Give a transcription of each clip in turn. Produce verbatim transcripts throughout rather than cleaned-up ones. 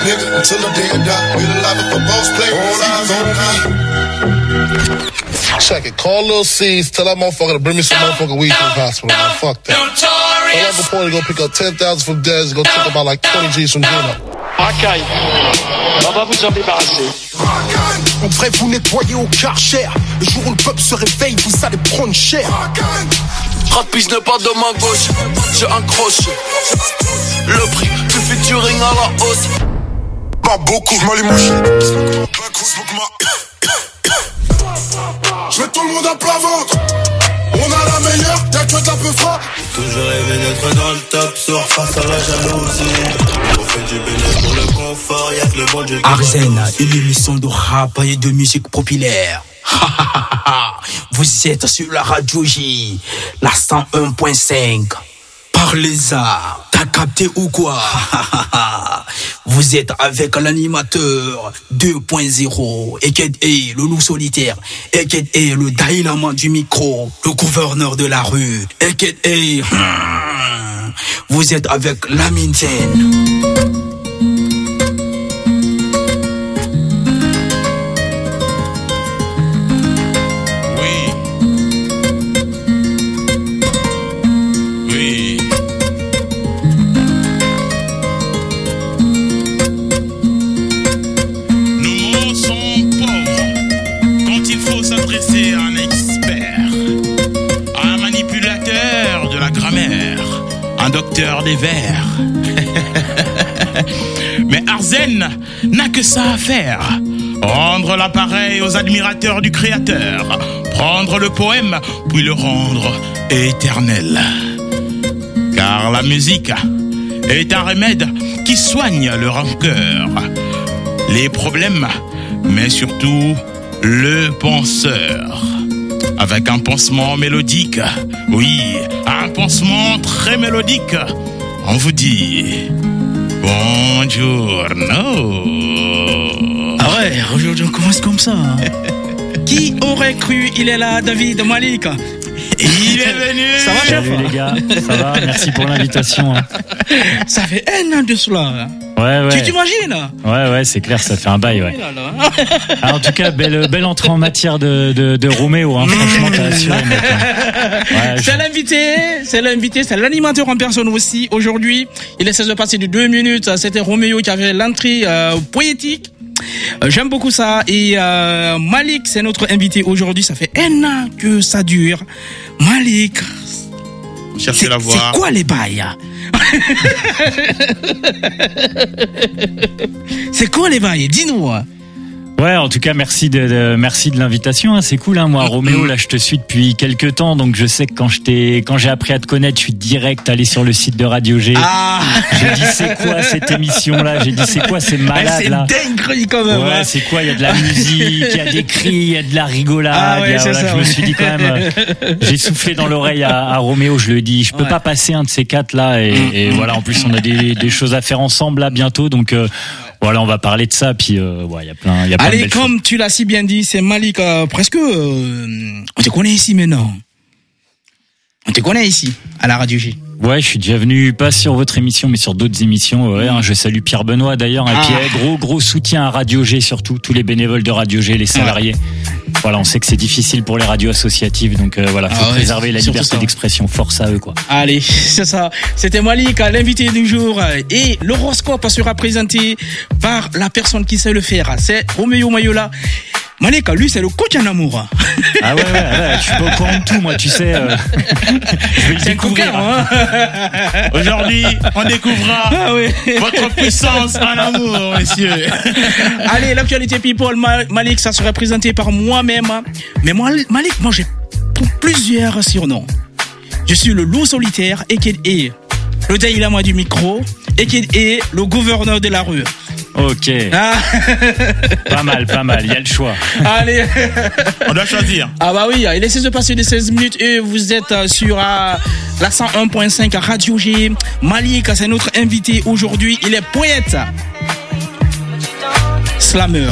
up, nigga, until the day I die. We the life of a boss player. All eyes on me. Check it. Call Lil C's. Tell that motherfucker to bring me some motherfucking weed to the hospital, man. Fuck that. Tell Uncle Porty to go pick up ten thousand from Dez and go take about like twenty G's from Gino. Racaille. On va vous en débarrasser. En vrai, vous nettoyez au Karcher. Le jour où le peuple se réveille, vous allez prendre cher. Rapis n'est pas de ma gauche, j'ai accroché. Le prix du featuring à la hausse. Pas beaucoup, je m'allume mon shit. Je mets tout le monde à plat ventre. On a la meilleure, y'a que de la peu froid. Toujours rêvé d'être dans le top, sur face à la jalousie. On fait du bénéfice pour le confort, y'a que le bon Dieu qui Arzen, une émission de rap et de musique populaire. Vous êtes sur la radio J, la cent un point cinq. Parlez-ça, t'as capté ou quoi? Vous êtes avec l'animateur deux point zéro, Eked E, le loup solitaire, Eked E, le dynamo du micro, le gouverneur de la rue, Eked E. Vous êtes avec Lamine Ten. Docteur des vers. Mais Arzen n'a que ça à faire. Rendre l'appareil aux admirateurs du créateur. Prendre le poème, puis le rendre éternel. Car la musique est un remède qui soigne le rancœur, les problèmes, mais surtout le penseur. Avec un pansement mélodique, oui, un pansement très mélodique, on vous dit bonjour, no. Ah ouais, aujourd'hui on commence comme ça. Hein. Qui aurait cru? Il est là, David Malik. Il est venu. Ça va, chef? Salut les gars, ça va, merci pour l'invitation. Ça fait un an de cela. Ouais, ouais. Tu t'imagines? Ouais, ouais, c'est clair, ça fait un bail, ouais. Ah, en tout cas, belle, belle entrée en matière de, de, de Roméo, hein. Franchement, t'as assuré, mec. Hein. Ouais, c'est je... l'invité, c'est l'invité, c'est l'animateur en personne aussi. Aujourd'hui, il essaie de passer de deux minutes. C'était Roméo qui avait l'entrée euh, poétique. Euh, j'aime beaucoup ça. Et euh, Malik, c'est notre invité aujourd'hui. Ça fait un an que ça dure. Malik, cherchez la voix. C'est quoi les bails? C'est quoi les bails? Dis-nous. Ouais, en tout cas, merci de, de merci de l'invitation. Hein, c'est cool, hein. Moi, Roméo, là, je te suis depuis quelques temps, donc je sais que quand je t'ai, quand j'ai appris à te connaître, je suis direct allé sur le site de Radio G. Ah. J'ai dit c'est quoi cette émission-là? J'ai dit c'est quoi ces malades là? C'est dingue quand même. Ouais, hein. c'est quoi? Il y a de la musique, il y a des cris, il y a de la rigolade. Ah ouais, y a, c'est voilà, ça, je ouais. me suis dit quand même, euh, j'ai soufflé dans l'oreille à, à Roméo. Je lui ai dit, je peux ouais. pas passer un de ces quatre là. Et, et voilà, en plus on a des, des choses à faire ensemble là bientôt, donc. Euh, Voilà, on va parler de ça, puis euh, ouais, il y a plein, il y a plein Allez, de belles comme choses. tu l'as si bien dit, c'est Malik, euh, presque, euh, on te connaît ici maintenant. On te connaît ici, à la Radio G. Ouais, je suis déjà venu, pas sur votre émission, mais sur d'autres émissions. Ouais, hein, je salue Pierre Benoît d'ailleurs. Et ah. puis, eh, gros, gros soutien à Radio G surtout, tous les bénévoles de Radio G, les salariés. Ouais. Voilà, on sait que c'est difficile pour les radios associatives, donc euh, voilà, faut ah ouais, préserver la liberté ça. d'expression. Force à eux, quoi. Allez, c'est ça. C'était Malik, l'invité du jour. Et l'horoscope sera présenté par la personne qui sait le faire. C'est Roméo Mayola. Malik, lui, c'est le coach en amour. Ah ouais, ouais, ouais, je suis pas au courant de tout, moi, tu sais. Euh... je vais le découvrir. Hein. Aujourd'hui, on découvrira ah oui. votre puissance en amour, messieurs. Allez, l'actualité people, Malik, ça sera présenté par moi-même. Mais moi, Malik, moi, j'ai plusieurs surnoms. Je suis le loup solitaire, Eked E, le Daïlama du micro, Eked E, le gouverneur de la rue. Ok. Ah. Pas mal, pas mal, il y a le choix. Allez. On doit choisir. Ah bah oui, il essaie de passer de seize minutes et vous êtes sur uh, la cent un point cinq à Radio G. Malik, c'est notre invité aujourd'hui. Il est poète, slammer.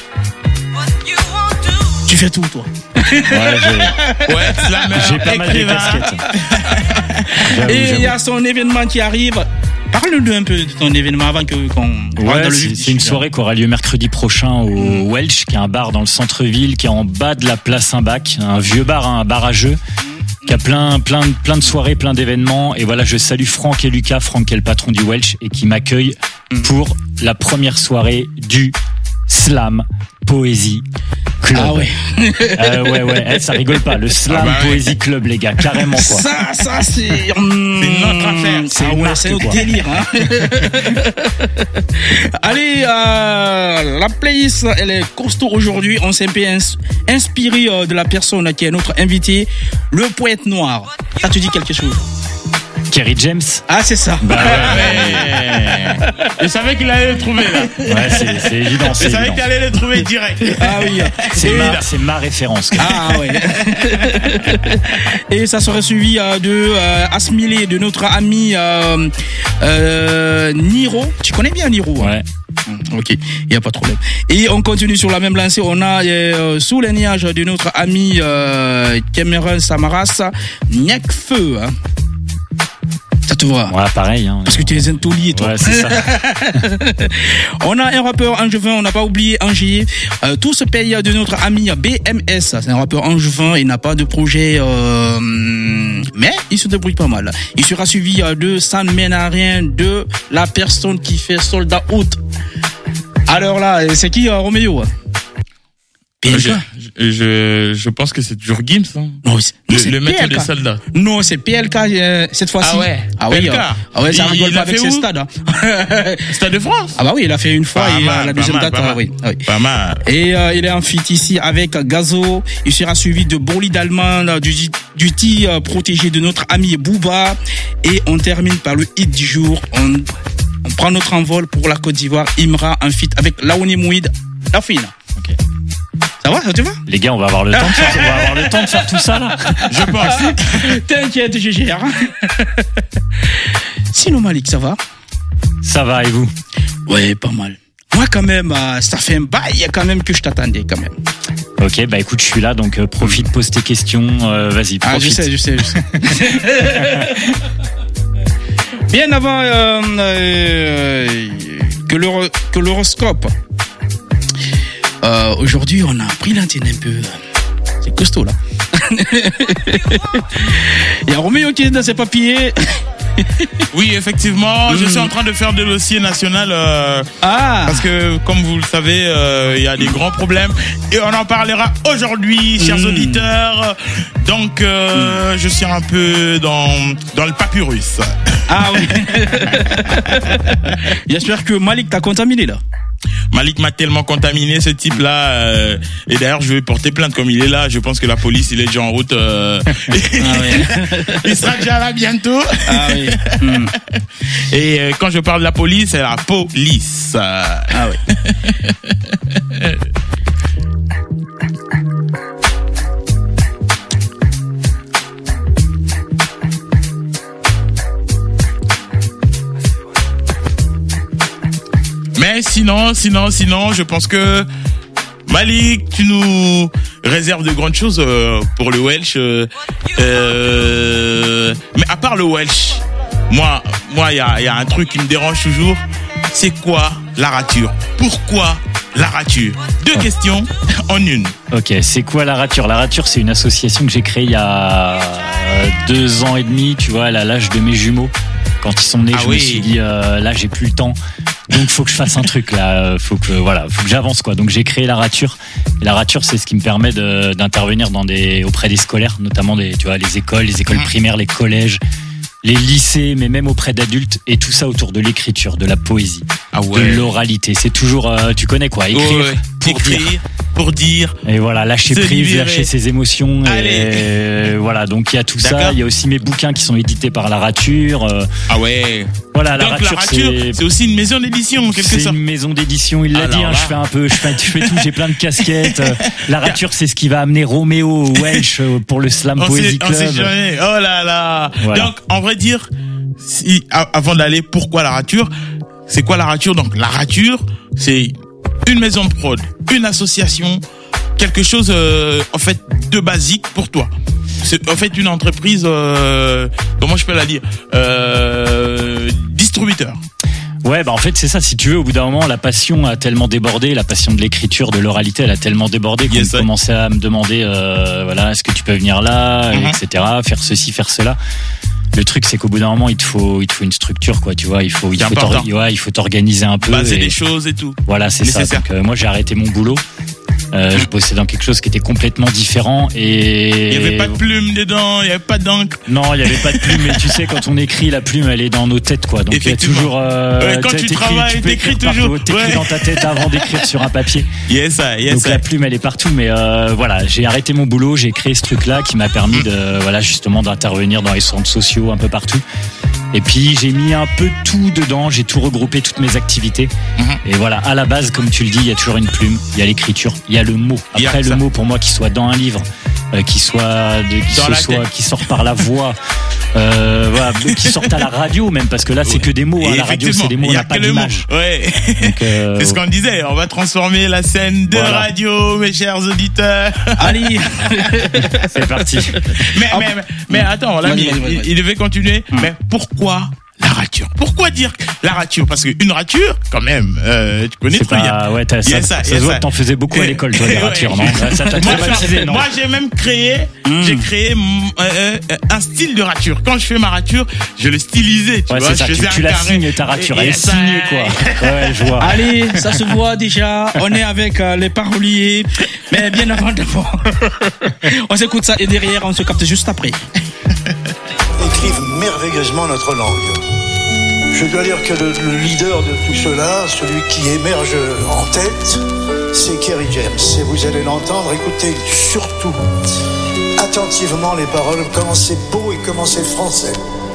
Tu fais tout, toi. Ouais, j'ai... Ouais, slammer, j'ai pas mal de casquettes. Et il y a son événement qui arrive. Parle-nous un peu de ton événement avant que qu'on ouais, rentre dans le c'est, vif. c'est une soirée qui aura lieu mercredi prochain au mmh. Welsh, qui est un bar dans le centre-ville, qui est en bas de la place Saint-Bac, un vieux bar, hein, un bar à jeux, qui a plein, plein, plein de soirées, plein d'événements. Et voilà, je salue Franck et Lucas, Franck qui est le patron du Welsh et qui m'accueille mmh. pour la première soirée du Slam Poésie Club. Ah ouais. euh, ouais, ouais, eh, ça rigole pas. Le Slam ah bah Poésie ouais. Club, les gars, carrément quoi. Ça, ça, c'est. Hum, c'est notre affaire. C'est, ah ouais, c'est notre délire. Hein. Allez, euh, la playlist, elle est costaud aujourd'hui. On s'est un peu ins- inspiré euh, de la personne qui est notre invité, le poète noir. Ça te dit quelque chose? Kerry James. Ah, c'est ça. Bah ouais. Je savais qu'il allait le trouver là. Ouais, c'est, c'est évident. C'est Je savais évident. qu'il allait le trouver direct. Ah oui. C'est, ma, c'est ma référence. Ah ouais. Et ça serait suivi euh, de euh, Asmilé, de notre ami euh, euh, Niro. Tu connais bien Niro? Ouais. Hein? Ok, il n'y a pas de problème. Et on continue sur la même lancée. On a euh, sous les nuages de notre ami euh, Cameron Samaras, Nekfeu. Hein. Ça te voit? Ouais, pareil. Hein, parce que tu es un taulier, toi. Ouais, c'est ça. On a un rappeur angevin, on n'a pas oublié Angers. Euh, tout se paye de notre ami B M S. C'est un rappeur angevin, il n'a pas de projet, euh, mais il se débrouille pas mal. Il sera suivi de San Ménarien, de la personne qui fait Soldat Out. Alors là, c'est qui, euh, Roméo? Je, je, je pense que c'est toujours Gims, hein. Non, c'est, non, le, c'est le maître des P L K. soldats. Non, c'est P L K euh, cette fois-ci. Ah ouais. Ah oui. P L K. Euh, ah ouais, ça il, rigole il pas a avec fait ses où? stades. Hein. Stade de France. Ah bah oui, il a fait une fois pas et mal, euh, la deuxième mal, date. pas Ah, oui. Ah, oui. Pas mal. Et euh, il est en feat ici avec Gazo. Il sera suivi de Bolide Allemand, du du T euh, protégé de notre ami Booba. Et on termine par le hit du jour. On, on prend notre envol pour la Côte d'Ivoire. Imra en feat avec Laouni Mouid, La Fine. Ok. Ça va, ça te va? Les gars, on va avoir le temps de faire, on va avoir le temps de faire tout ça là. Je pense. T'inquiète, je gère. Sinon Malik, ça va? Ça va et vous? Ouais, pas mal. Moi quand même, euh, ça fait un bail quand même que je t'attendais quand même. Ok, bah écoute, je suis là, donc euh, profite, pose tes questions, euh, vas-y, profite. Ah, je sais, je sais, je sais. Bien avant euh, euh, que, l'horo- que l'horoscope. Euh, aujourd'hui, on a pris l'antenne un peu. C'est costaud là. Il y a Roméo qui est dans ses papiers. Oui, effectivement, mmh. je suis en train de faire des dossiers national euh, ah. parce que, comme vous le savez, il euh, y a des grands problèmes et on en parlera aujourd'hui, chers mmh. auditeurs. Donc, euh, mmh. je suis un peu dans dans le papyrus. Ah oui. J'espère que Malik t'a contaminé là. Malik m'a tellement contaminé, ce type-là. Euh, et d'ailleurs, je vais porter plainte comme il est là. Je pense que la police, il est déjà en route. Euh, ah oui. Il sera déjà là bientôt. Ah oui. Mm. Et euh, quand je parle de la police, c'est la police. Ah oui. Mais sinon, sinon, sinon, je pense que Malik, tu nous réserves de grandes choses euh, pour le Welsh. Euh, euh, mais à part le Welsh, moi, moi, il y a, y a un truc qui me dérange toujours. C'est quoi la rature? Pourquoi la rature? Deux questions en une. Ok, c'est quoi la rature? La rature, c'est une association que j'ai créée il y a deux ans et demi, tu vois, à l'âge de mes jumeaux. Quand ils sont nés, ah je oui. me suis dit, euh, là, j'ai plus le temps. Donc, faut que je fasse un truc, là. Faut que, voilà, faut que j'avance, quoi. Donc, j'ai créé la rature. Et la rature, c'est ce qui me permet de, d'intervenir dans des, auprès des scolaires, notamment des, tu vois, les écoles, les écoles primaires, les collèges, les lycées, mais même auprès d'adultes, et tout ça autour de l'écriture, de la poésie, ah ouais. de l'oralité. C'est toujours, euh, tu connais quoi, écrire oh ouais. pour écrire, dire. Pour dire. Et voilà, lâcher prise, libérer. Lâcher ses émotions. Allez. Et voilà, donc il y a tout D'accord. ça. Il y a aussi mes bouquins qui sont édités par La Rature. Euh, ah ouais. Voilà, donc, La Rature, la rature c'est... c'est... c'est aussi une maison d'édition, quelque sorte. C'est une maison d'édition, il l'a Alors dit, hein, je fais un peu, je fais, je fais tout, j'ai plein de casquettes. La Rature, c'est ce qui va amener Roméo Welsh pour le Slam on Poésie sait, Club. On sait jamais. Oh là là. Voilà. Donc, en vrai dire, si, avant d'aller, pourquoi La Rature? C'est quoi La Rature? Donc, La Rature, c'est une maison de prod, une association, quelque chose, euh, en fait, de basique pour toi. C'est en fait une entreprise, euh, comment je peux la dire, euh, distributeur. Ouais, bah en fait c'est ça. Si tu veux, au bout d'un moment, la passion a tellement débordé, la passion de l'écriture, de l'oralité, elle a tellement débordé qu'on Yes, ouais. commençait à me demander, euh, voilà, est-ce que tu peux venir là, Mhm. et cetera. Faire ceci, faire cela. Le truc, c'est qu'au bout d'un moment, il te faut, il te faut une structure, quoi. Tu vois, il faut, il C'est faut, important. t'or- ouais, il faut t'organiser un peu. Baser et- les choses et tout. Voilà, c'est ça. Nécessaire. Donc, euh, moi, j'ai arrêté mon boulot. Euh, je bossais dans quelque chose qui était complètement différent et. Il y avait pas de plume dedans, il y avait pas d'encre. Non, il y avait pas de plume, mais tu sais, quand on écrit, la plume, elle est dans nos têtes, quoi. Donc il y a Effectivement. toujours. Euh, Ouais, quand t'as- tu t'écris- travailles, peux t'écris écrire toujours. partout, T'écris Ouais. dans ta tête avant d'écrire sur un papier. Yes, ça, yes, Donc ça. la plume, elle est partout, mais euh, voilà, j'ai arrêté mon boulot, j'ai créé ce truc-là qui m'a permis de, voilà, justement, d'intervenir dans les centres sociaux un peu partout. Et puis j'ai mis un peu tout dedans, j'ai tout regroupé, toutes mes activités. Mhm. Et voilà, à la base, comme tu le dis, il y a toujours une plume, il y a l'écriture, il y a le mot. Il y a Après, le ça. mot, pour moi, qu'il soit dans un livre, euh, qu'il soit, de, qu'il Dans se la soit, tête. qui sort par la voix, euh, voilà, qui sorte à la radio même, parce que là, c'est que des mots. Et À la radio, effectivement, c'est des mots, il on y a n'a pas que le mot. d'image. Ouais. Donc, euh, C'est ce qu'on disait, on va transformer la scène de Voilà. radio, mes chers auditeurs. Allez. c'est parti. Mais, mais, mais, mais attends, là, Vas-y, il, vas-y, vas-y. il- il devait continuer. Mais pourquoi la rature? Pourquoi dire la rature? Parce qu'une rature, quand même, euh, tu connais C'est trop bien. pas, ouais, t'as- Il y a ça, ça, ça il y a se voit ça. que t'en faisais beaucoup à l'école, toi, des Ouais. ratures, non? Ça, ça t'a Moi, traumatisé, j'ai- non? moi, j'ai même créé, j'ai créé mm, euh, euh, un style de rature. Quand je fais ma rature, je le stylisais, tu Ouais, vois. c'est ça, je tu, faisais tu un la carré. signes, ta rature, elle Et est ça- signée, quoi. Ouais, je vois. Allez, ça se voit déjà. On est avec euh, les paroliers. Mais bien avant d'abord, on s'écoute ça et derrière, on se capte juste après. Écrivent merveilleusement notre langue. Je dois dire que le, le leader de tout cela, celui qui émerge en tête, c'est Kerry James. Et vous allez l'entendre, écoutez surtout attentivement les paroles, comment c'est beau et comment c'est français.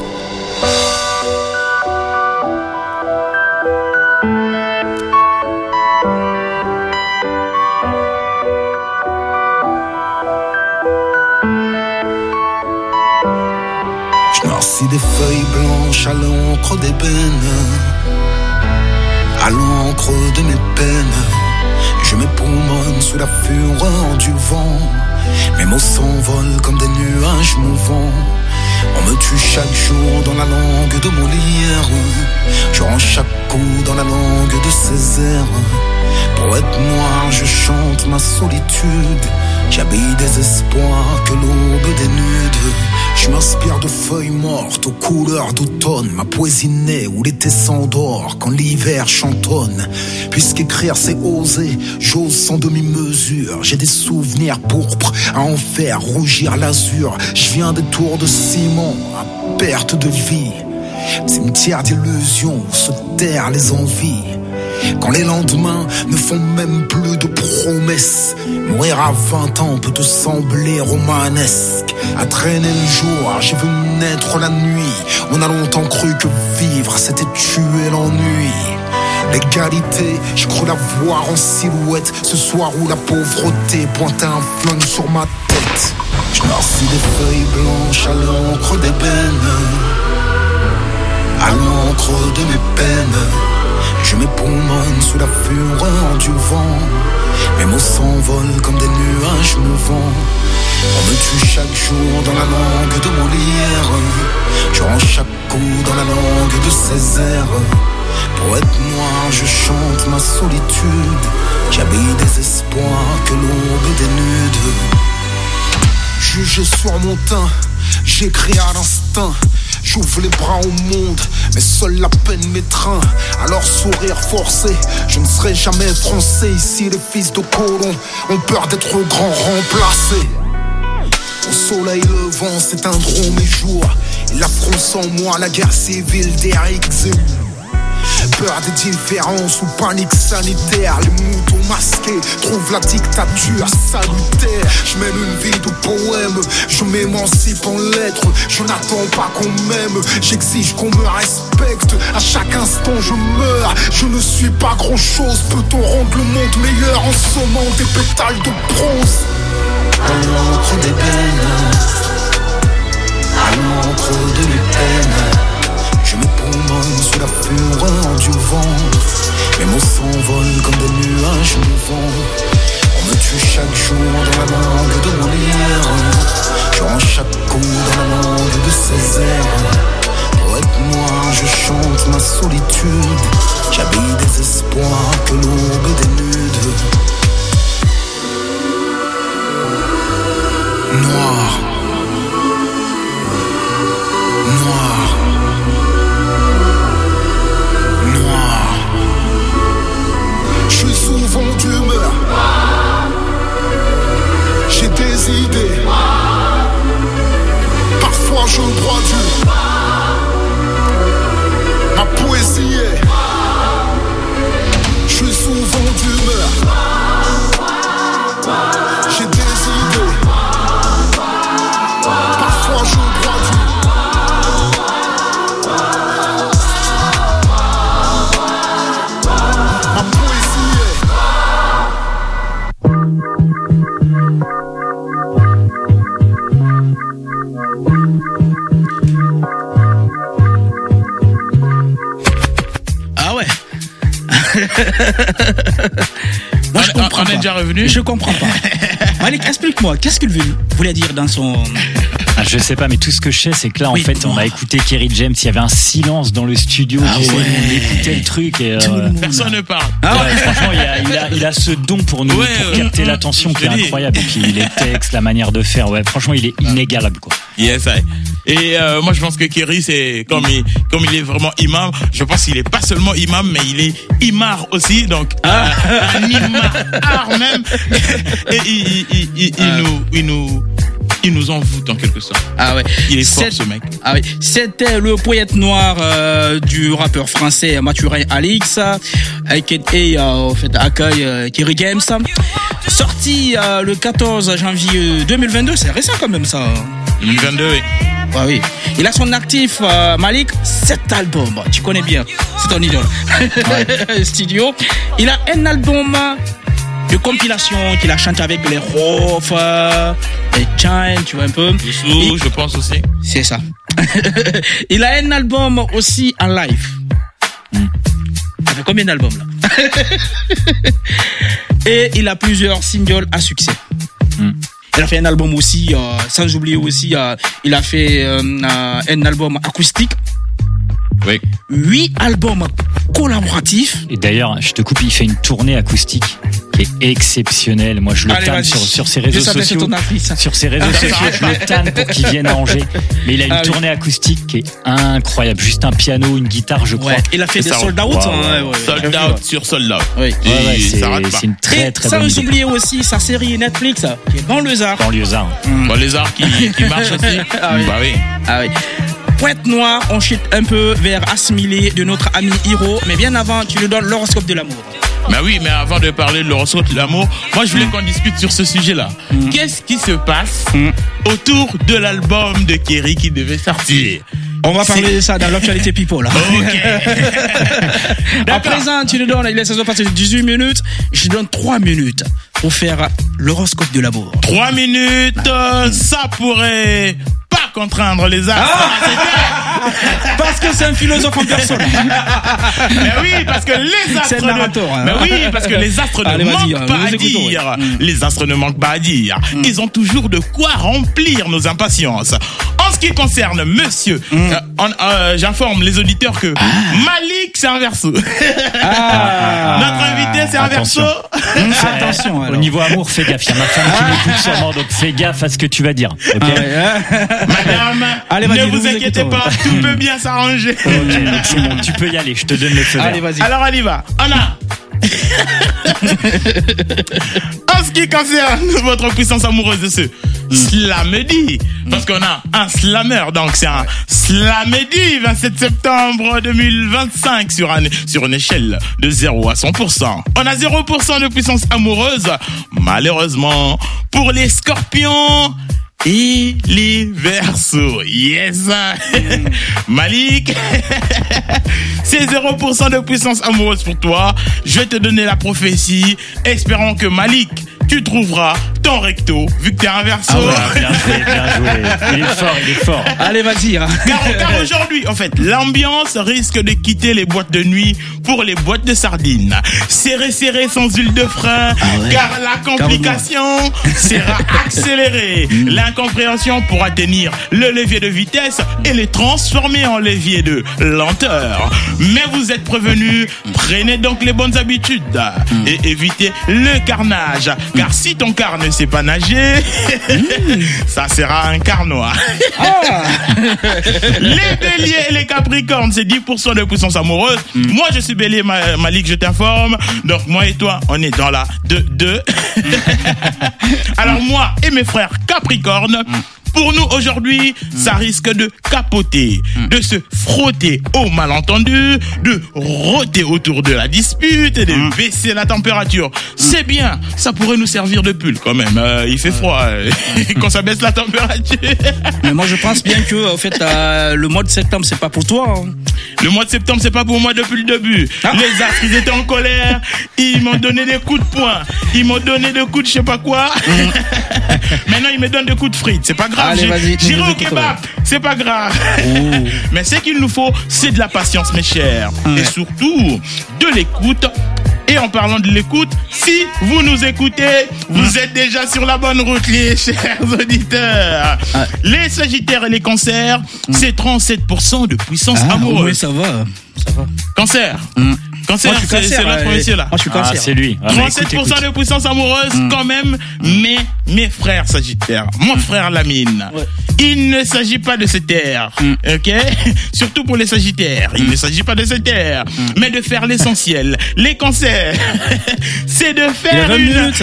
Je noircis des feuilles blanches à l'encre d'ébène, à l'encre de mes peines. Je m'époumonne sous la fureur du vent. Mes mots s'envolent comme des nuages mouvants. On me tue chaque jour dans la langue de Molière. Je rends chaque coup dans la langue de Césaire. Poète noir, je chante ma solitude. J'habille des espoirs que l'aube dénude. Je m'inspire de feuilles mortes aux couleurs d'automne. Ma poésie naît où l'été s'endort quand l'hiver chantonne. Puisqu'écrire c'est oser, j'ose sans demi-mesure. J'ai des souvenirs pourpres à en faire rougir l'azur. Je viens des tours de ciment à perte de vie. Cimetière d'illusions où se terrent les envies. Quand les lendemains ne font même plus de promesses. Mourir à vingt ans peut te sembler romanesque. À traîner le jour, j'ai vu naître la nuit. On a longtemps cru que vivre c'était tuer l'ennui. L'égalité, j'ai cru la voir en silhouette. Ce soir où la pauvreté pointait un flingue sur ma tête. Je noircis des feuilles blanches à l'encre d'ébène, à l'encre de mes peines. Je m'époumonne sous la fureur du vent. Mes mots s'envolent comme des nuages mouvants. On me tue chaque jour dans la langue de Molière. Je rends chaque coup dans la langue de Césaire. Poète noir, je chante ma solitude. J'habille des espoirs que l'aube dénude. Jugé sur mon teint, j'écris à l'instinct. J'ouvre les bras au monde, mais seule la peine m'étreint. Alors sourire forcé, je ne serai jamais français. Ici les fils de colons ont peur d'être grands remplacés. Au soleil levant s'éteindront mes jours. Et la France en moi, la guerre civile d'Éric Zemmour. Peur des différences ou panique sanitaire. Les moutons masqués trouvent la dictature salutaire. Je mène une vie de poème, je m'émancipe en lettres. Je n'attends pas qu'on m'aime, j'exige qu'on me respecte. À chaque instant je meurs, je ne suis pas grand chose. Peut-on rendre le monde meilleur en sommant des pétales de bronze? À l'encre des peines, à l'encre de mes peines. Je m'époumonne sous la fureur du vent. Mes mots s'envolent comme des nuages mouvants. On me tue chaque jour dans la langue de Molière. Je rends chaque coup dans la langue de Césaire. Poète noir, je chante ma solitude. J'habille des espoirs que l'aube dénude. Noir. Noir. Noir. Je suis souvent d'humeur. J'ai des idées. Parfois je broie du. Ma poésie est. Je suis souvent d'humeur. J'ai des idées. Parfois je broie du. Ma poésie est. Ah ouais. Moi, je on, comprends on pas. est déjà revenu. Je comprends pas. Malik, explique-moi, qu'est-ce qu'il voulait dire dans son... Ah, je sais pas, mais tout ce que je sais, c'est que là, Oui, en fait, on moi. a écouté Kerry James. Il y avait un silence dans le studio. Ah Tu sais, ouais. on écoutait le truc et Tout le euh, monde. Personne ne parle. Ah ouais, ouais. franchement, il a, il, a, il a ce don pour nous, Ouais, pour ouais, capter ouais, l'attention je qui est te dis. incroyable. Et puis les textes, la manière de faire, ouais, franchement, il est inégalable, quoi. Yes, ouais. Et euh, moi je pense que Kerry, c'est comme il, comme il est vraiment imam, je pense qu'il est pas seulement imam, mais il est imar aussi, donc Ah. euh, un imar même. Et il, il, il, il, il nous, il nous, il nous envoûte en quelque sorte. Ah ouais. Il est fort C'est- ce mec. Ah oui, c'était le poète noir euh, du rappeur français Mathurin Alix, euh, qui est euh, en fait accueil euh, Kerry James, sorti euh, le quatorze janvier deux mille vingt-deux, c'est récent quand même ça. deux mille vingt-deux, oui. Ouais, oui. Il a son actif euh, Malik, sept albums, tu connais bien, c'est ton idole. Studio. Il a un album de compilation qu'il a chanté avec les Rof, euh, les Chain, tu vois un peu. Dessous, je pense aussi. C'est ça. Il a un album aussi en live. Ça fait combien d'albums là? Et il a plusieurs singles à succès. Mm. Il a fait un album aussi, euh, sans oublier aussi, euh, il a fait euh, euh, un album acoustique. Oui. Huit albums collaboratifs. Et d'ailleurs, je te coupe, il fait une tournée acoustique qui est exceptionnelle. Moi, je le Allez, tanne vas-y. sur, sur ses réseaux Je savais, sociaux. c'est ton actrice. Sur ses réseaux sociaux, je le tanne pour qu'il vienne à Angers. Mais il a une Ah oui. tournée acoustique qui est incroyable. Juste un piano, une guitare, je crois. Ouais, il a fait des Ça, sold out. wow, hein, wow. ouais, ouais, Sold ouais. out sur sold out. Oui. Ouais, ouais, Et c'est ça rate pas. c'est une très Et très sans bonne idée. oublier aussi sa série Netflix qui est Banlieusard. Banlieusard. Bon, les arts qui, qui marchent aussi. Ah oui. Bah oui. Ah oui. Poète noir, on chute un peu vers Assimilé de notre ami Hiro, mais bien avant, tu lui donnes l'horoscope de l'amour. Bah oui, mais avant de parler de l'horoscope de l'amour, moi je voulais qu'on discute sur ce sujet-là. Qu'est-ce qui se passe autour de l'album de Kerry qui devait sortir? On va parler C'est- de ça dans l'actualité people. Là. Ok. À D'accord. présent, tu lui donnes, il est saison passée de dix-huit minutes, je lui donne trois minutes pour faire l'horoscope de l'amour. Trois minutes, euh, ça pourrait pas contraindre les astres. Parce que c'est un philosophe en personne. Mais oui, parce que les astres. C'est le narrateur, ne... hein. Mais oui, parce que les astres Allez, ne vas-y, manquent hein, pas nous à écoutons, dire. ouais. Mm. Les astres ne manquent pas à dire. Ils ont toujours de quoi remplir nos impatiences. En ce qui concerne monsieur, Mm. euh, en- euh, j'informe les auditeurs que Malik, c'est un verso. Ah. Notre invité, c'est un Attention. verso. Hum, Attention Au alors. niveau amour, fais gaffe. Il y a ma femme qui m'écoute sûrement, donc fais gaffe à ce que tu vas dire. Ok. Ah ouais, hein. Madame, Allez, ne vas-y, nous vous vous inquiétez écoutons. pas, tout peut bien s'arranger. Ok, donc c'est bon, tu peux y aller. Je te donne le feu vert. Allez, vas-y. Alors on y va. On a. En ce qui concerne votre puissance amoureuse de ce slamedi, parce qu'on a un slammer, donc c'est un slamedi vingt-sept septembre deux mille vingt-cinq sur, un, sur une échelle de zéro à cent pour cent. On a zéro pour cent de puissance amoureuse, malheureusement, pour les scorpions et les versos. Yes! Malik, c'est zéro pour cent de puissance amoureuse pour toi. Je vais te donner la prophétie. Espérons que Malik, tu trouveras ton recto, vu que t'es un verso. Ah ouais, bien joué, bien joué. Il est fort, il est fort. Allez, vas-y. Hein. Car, car aujourd'hui, en fait, l'ambiance risque de quitter les boîtes de nuit pour les boîtes de sardines. Serré, serré, sans huile de frein, ah ouais. Car la complication sera accélérée. Mmh. L'incompréhension pourra tenir le levier de vitesse et les transformer en levier de lenteur. Mais vous êtes prévenus, prenez donc les bonnes habitudes mmh. et évitez le carnage. Car si ton car ne sait pas nager, mmh. ça sera un car noir. Ah. Les béliers et les capricornes, c'est dix pour cent de puissance amoureuse. Mmh. Moi, je suis bélier, Malik, je t'informe. Donc, moi et toi, on est dans la deux deux. Alors, moi et mes frères capricornes, mmh. pour nous, aujourd'hui, mmh. ça risque de capoter, mmh. de se frotter au malentendu, de rôter autour de la dispute et de mmh. baisser la température. Mmh. C'est bien, ça pourrait nous servir de pull quand même. Euh, il fait froid euh, quand ça baisse la température. Mais moi, je pense bien que, en fait, euh, le mois de septembre, c'est pas pour toi. Hein. Le mois de septembre, c'est pas pour moi depuis le début. Ah. Les astres, ils étaient en colère. Ils m'ont donné des coups de poing. Ils m'ont donné des coups de je sais pas quoi. Mmh. Maintenant, ils me donnent des coups de frites. C'est pas grave. Allez, j'irai au kebab. C'est pas grave. Oh. Mais ce qu'il nous faut, c'est de la patience, mes chers. Ouais. Et surtout, de l'écoute. Et en parlant de l'écoute, si vous nous écoutez, vous êtes déjà sur la bonne route, les chers auditeurs. Ah. Les Sagittaires et les Cancers, mm. c'est trente-sept pour cent de puissance ah, amoureuse. Oui, ça va. Ça va. Cancer. Mm. Cancer, moi, c'est, c'est notre monsieur là. Moi, je suis cancer. Ah, c'est lui. Ah, trente-sept pour cent écoute, écoute. De puissance amoureuse, mm. quand même. Mais mes frères Sagittaires, mon mm. frère Lamine, ouais. il ne s'agit pas de se taire, mm. ok? Surtout pour les Sagittaires, mm. il ne s'agit pas de se taire, mm. mais de faire l'essentiel. Les Cancers, c'est de faire les une. Minutes.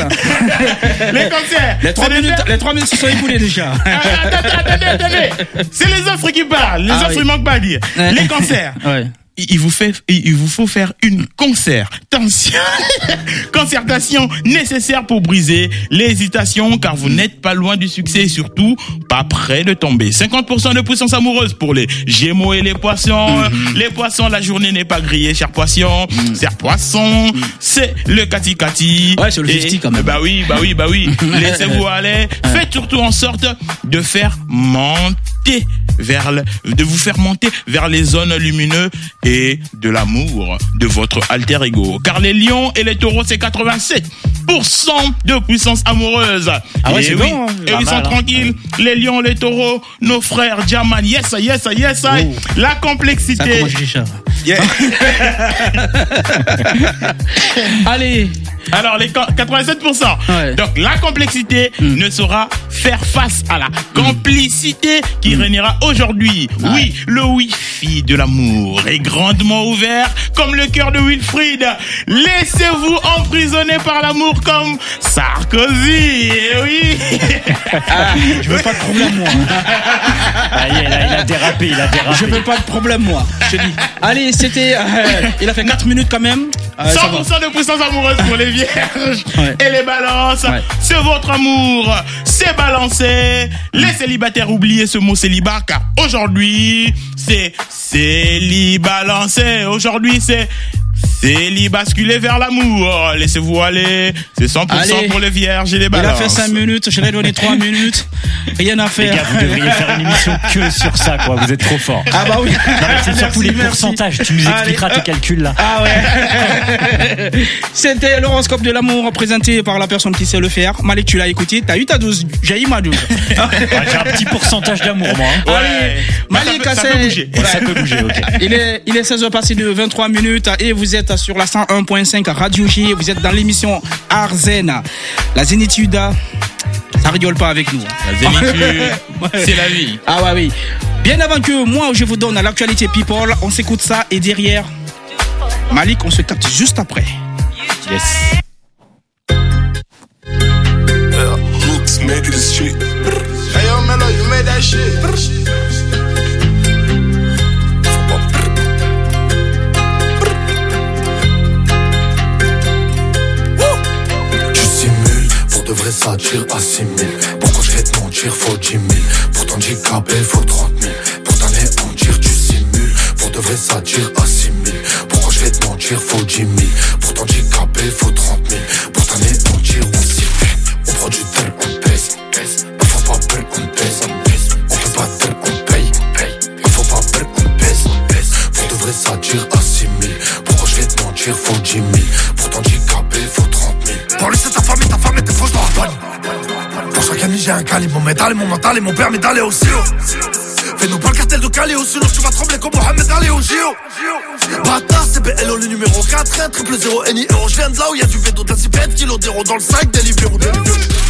Les Cancers, les trois minutes, faire... les trois minutes se sont écoulées déjà. Ah, attendez, attendez, attendez. C'est les offres qui parlent. Les ah, offres, oui. il manque pas à dire. Les Cancers. Ouais. Il vous fait, il vous faut faire une concertation, concertation nécessaire pour briser l'hésitation, car vous n'êtes pas loin du succès et surtout pas près de tomber. cinquante pour cent de puissance amoureuse pour les Gémeaux et les Poissons. Mm-hmm. Les Poissons, la journée n'est pas grillée, cher Poisson. Mm. Cher Poisson, mm. c'est le kati kati. Ouais, c'est le fifty quand même. Bah oui, bah oui, bah oui. Laissez-vous aller. Faites surtout en sorte de faire monter vers le, de vous faire monter vers les zones lumineuses et de l'amour de votre alter ego. Car les lions et les taureaux, c'est quatre-vingt-sept pour cent de puissance amoureuse. Ah ouais, et c'est oui, bon, hein. Et ils sont tranquilles. Hein. Les lions, les taureaux, nos frères Jaman, yes, yes, yes, oh. La complexité. Ça yeah. Allez. Alors, les quatre-vingt-sept pour cent. Ouais. Donc, la complexité mm. ne saura faire face à la complicité qui mm. régnera aujourd'hui. Ouais. Oui, le Wi-Fi de l'amour est grandement ouvert comme le cœur de Wilfried. Laissez-vous emprisonner par l'amour comme Sarkozy. Oui. Ah, je veux pas de problème, moi. Ah, il, a, il a dérapé, il a dérapé. Je veux pas de problème, moi. Je dis. Allez, c'était. Euh, il a fait quatre minutes quand même. Euh, cent pour cent de puissance amoureuse pour les vierges ouais. et les balances. Ouais. C'est votre amour. C'est balancé. Les célibataires, oubliez ce mot célibat, car aujourd'hui, c'est célibalancé. Aujourd'hui, c'est célibasculer vers l'amour. Laissez-vous aller. C'est cent pour cent Allez. Pour les vierges et les balances. Il a fait cinq minutes. Je l'ai donné trois minutes. Rien à faire. Les gars, vous devriez faire une émission que sur ça, quoi. Vous êtes trop forts. Ah bah oui. Non, mais c'est surtout les merci. Pourcentages. Tu nous expliqueras Allez. Tes calculs là. Ah ouais. C'était l'horoscope de l'amour présenté par la personne qui sait le faire. Malik, tu l'as écouté. T'as eu ta dose. J'ai eu ma dose. Ouais, j'ai un petit pourcentage d'amour, moi. Hein. Ouais. Allez. Malik, ça, ça peut bouger. Ouais, ça peut bouger, ok. Il est, il est seize heures passées de vingt-trois minutes et vous êtes sur la cent un point cinq Radio J. Vous êtes dans l'émission Arzen. La zénitude, ça rigole pas avec nous. La zénitude, ouais. C'est la vie. Ah ouais, oui. Bien avant que moi je vous donne l'actualité people, on s'écoute ça et derrière, Malik, on se capte juste après. Yes. Yeah, Brooks made this shit. Hey yo, Melo, you made that shit. De vrai ça tire à six mille. Pourquoi je vais te mentir, faut dix mille. Pour t'handicaper, faut trente mille. Pour t'anéantir, tu simules. Pour de vrai ça tire à six mille. Pourquoi je vais te mentir, faut dix mille. Pour t'handicaper, faut trente mille. Pour t'anéantir, on s'y fait. On prend du tel, pèse. Il faut pas peur, on pèse, on pèse. On peut pas dire, on paye, paye. Il faut pas peur, on pèse, on pèse. Pour de vrai, ça tire à six mille. Pourquoi je vais te mentir, faut dix mille. Pour t'handicapé, faut trente mille. Pour laisser ta famille, ta femme et tes proches dans la panne. Pour chaque ami, j'ai un calibre. Mon métal et mon mental et mon permis d'aller au silo. Fais-nous pas le cartel de Calais, sinon tu vas trembler comme Mohamed Ali au J O. Bâtard, c'est B L O le numéro quatre, un triple zéro N I E. Je viens de là où y'a du védo, d'un zipette, kilo d'héros dans le sac, délivré ou délivré.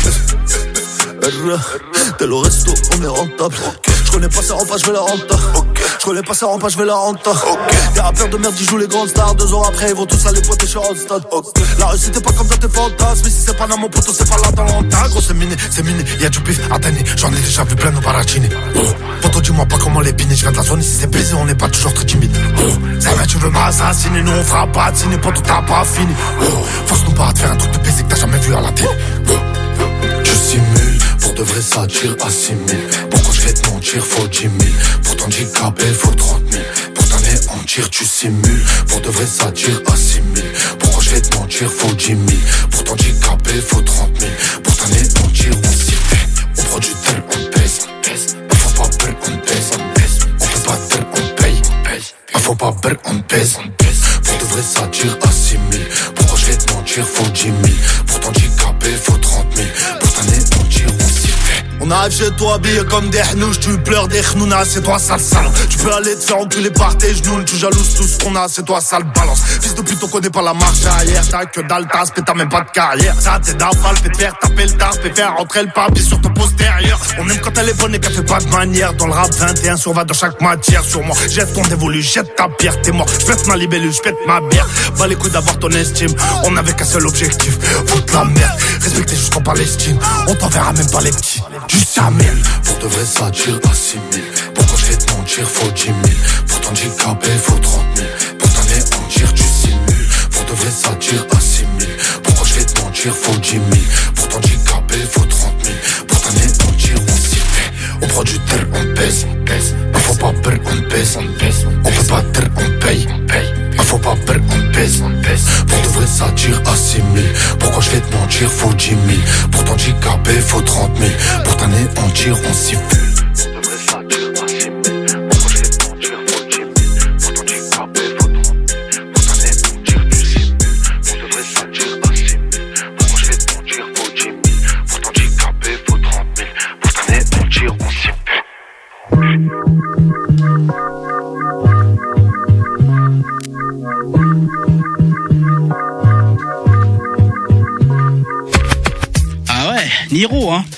T'es le resto, on est rentable. Je connais pas ça en pas, je vais la renta. Je connais pas ça en pas, je vais la renta. Des rappeurs de merde, ils jouent les grandes stars. Deux ans après, ils vont tous aller pointer chez Randstad. La rue, c'était pas comme dans tes fantasmes. Mais si c'est pas dans mon poteau, c'est pas là dans l'anta. Gros, c'est miné, c'est miné, y'a du pif à tanner. J'en ai déjà vu plein nos baratchini. Poto, dis-moi pas comment les piner. Je viens de la zone, si c'est baisé, on n'est pas toujours très timide. Ça va, tu veux m'assassiner, nous on fera pas de ciné. Poto, t'as pas fini. Force-nous pas à te faire un truc de baiser que t'as jamais vu à la télé. Je simule, pour de vrai ça tire à six mille. Pourquoi je vais te mentir, faut dix mille. Pour t'handicaper, faut trente mille. Pour t'anéantir, tu simules. Pour de vrai ça tire à six mille. Pourquoi je vais te mentir, faut dix mille. Pour t'handicaper, faut trente mille. Pour t'anéantir, on s'y fait. On prend du tel, on pèse, pèse. Il faut pas peur, on pèse, on pèse. On peut pas tel, on paye, pèse. Il faut pas peur, on pèse, on pèse. Pour de vrai ça tire à six mille. Pourquoi je vais te mentir, faut dix mille. Pour t'handicaper, faut trente mille. Pour t'anéantir, on s'y fait. On arrive chez toi habillé comme des hnouches. Tu pleures des chnounas, c'est toi sale salon. Tu peux aller te faire enculer par tes genoux. Tu jalouses tout ce qu'on a, c'est toi sale balance. Fils de pute, on connaît pas la marche arrière. T'as que dalle, t'as t'as même pas de carrière. Ça t'aide à balle, fait te faire taper le tarp et faire rentrer le papier sur ton postérieur. On aime quand elle est bonne et qu'elle fait pas de manière. Dans le rap vingt et un sur vingt dans chaque matière. Sur moi, jette ton dévolu, jette ta pierre. T'es mort, j'pète ma libellule, j'pète ma bière. Bas les couilles d'avoir ton estime. On avait qu'un seul objectif, foutre la merde. Respecter jusqu'en Palestine. On t'enverra même pas les petits, juste jamais. Pour de vrai ça tire à six mille. Pourquoi je vais te mentir, faut dix mille. Pour t'handicaper, faut trente mille. Pour t'anéantir, tu simules. Pour de vrai ça tire à six mille. Pourquoi je vais te mentir, faut dix mille. Pour t'handicaper, faut trente mille. Pour t'anéantir, on s'y fait. On prend du terre, on pèse, pèse. Il faut pas peur, on pèse, on pèse. On peut pas terre, on paye, paye. Il faut pas peur, on pèse, on pèse. Pour de vrai ça tire à six mille. Pourquoi je vais te mentir, faut dix mille. Pour t'handicaper, faut trente mille. Pour t'anéantir, on s'y fait. Niro, hein.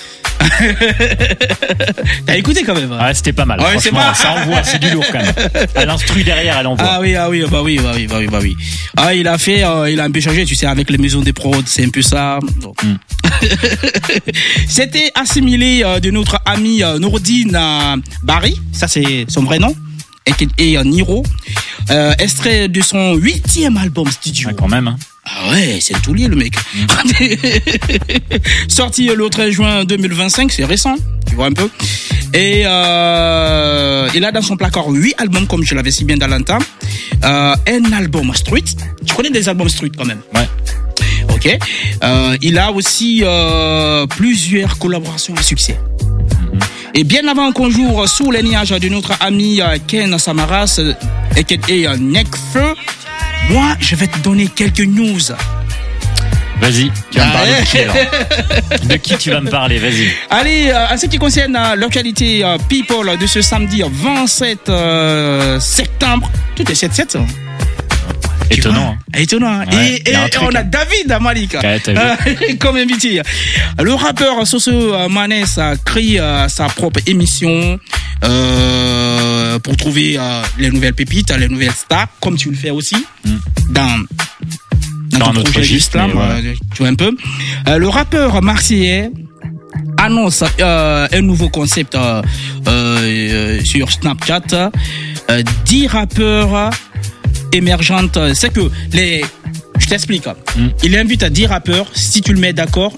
T'as écouté quand même. Ouais, c'était pas mal. Ouais, c'est pas... ça envoie, c'est du lourd quand même. À l'instru derrière, elle envoie. Ah oui, ah oui, bah oui, bah oui, bah oui, bah oui. Ah, il a fait, euh, il a un peu changé, tu sais, avec les maisons des prods, c'est un peu ça. Mm. C'était assimilé euh, de notre ami euh, Nourdine euh, Barry, ça c'est son vrai nom, et, et euh, Niro, euh, extrait de son huitième album studio. Ah, quand même, hein. Ah ouais, c'est tout lié le mec. Mmh. Sorti le treize juin deux mille vingt-cinq, c'est récent, tu vois un peu. Et euh, il a dans son placard huit albums, comme je l'avais si bien dans l'entame. Euh, un album street. Tu connais des albums street quand même? Ouais. Ok. Euh, il a aussi euh, plusieurs collaborations à succès. Mmh. Et bien avant qu'on joue sous les nuages de notre ami Ken Samaras et, et euh, Nekfeu, moi, je vais te donner quelques news. Vas-y, tu vas ah me parler ouais. de qui alors? De qui tu vas me parler? Vas-y. Allez, euh, en ce qui concerne euh, l'actualité euh, People de ce samedi vingt-sept euh, septembre. Tout est sept sept. Étonnant. Hein. Étonnant. Ouais, et et, et on a David Malik ouais, euh, comme invité. Le rappeur Soso Maness a créé euh, sa propre émission euh, pour trouver euh, les nouvelles pépites, les nouvelles stars, comme tu le fais aussi mm. dans dans, dans notre projet Islam, ouais. Tu vois un peu. Euh, le rappeur marseillais annonce euh, un nouveau concept euh, euh, sur Snapchat. Euh, dix rappeurs émergentes, c'est que les, je t'explique. Mm. Il invite à dix rappeurs. Si tu le mets d'accord,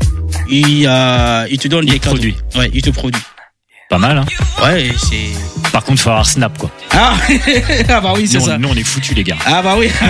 il, euh, il te donne il des produits. Ouais, il te produit. Pas mal, hein. Ouais, c'est. Par contre, faut avoir Snap, quoi. Ah, ah bah oui, c'est nous, ça. On, nous, on est foutus, les gars. Ah bah oui.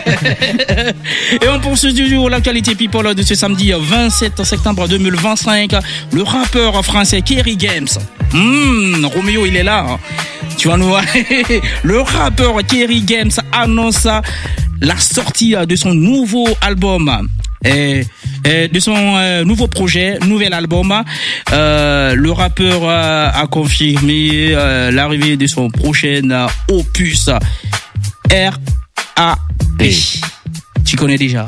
Et on poursuit toujours l'actualité people de ce samedi vingt-sept septembre deux mille vingt-cinq. Le rappeur français Kerry James. Mmh, Roméo, il est là. Hein. Tu vas nous voir. Le rappeur Kerry James annonce la sortie de son nouveau album. Et, et de son euh, nouveau projet, nouvel album, euh, le rappeur euh, a confirmé euh, l'arrivée de son prochain opus R A P. Tu connais déjà.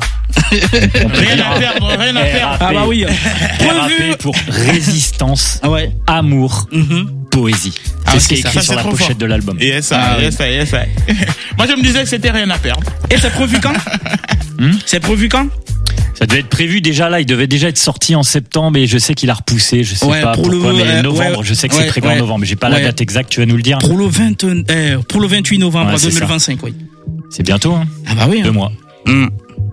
Rien à perdre, rien à perdre. Ah bah oui. R A P pour résistance, ah ouais. amour, mm-hmm. poésie. C'est ah, ce qui est écrit ça, sur la pochette fort. de l'album. Yes, ah, yes, oui. yes, yes. Moi, je me disais que c'était rien à perdre. Et c'est prévu quand hmm C'est prévu quand Ça devait être prévu déjà là, il devait déjà être sorti en septembre et je sais qu'il a repoussé, je sais ouais, pas pour pourquoi, le, mais euh, novembre, ouais, je sais que ouais, c'est prévu ouais, en novembre, mais j'ai pas ouais. la date exacte, tu vas nous le dire. Pour le vingt, euh, pour le vingt-huit novembre ouais, deux mille vingt-cinq, ça. oui. C'est bientôt, hein. Ah bah oui. Deux hein. mois. Mm.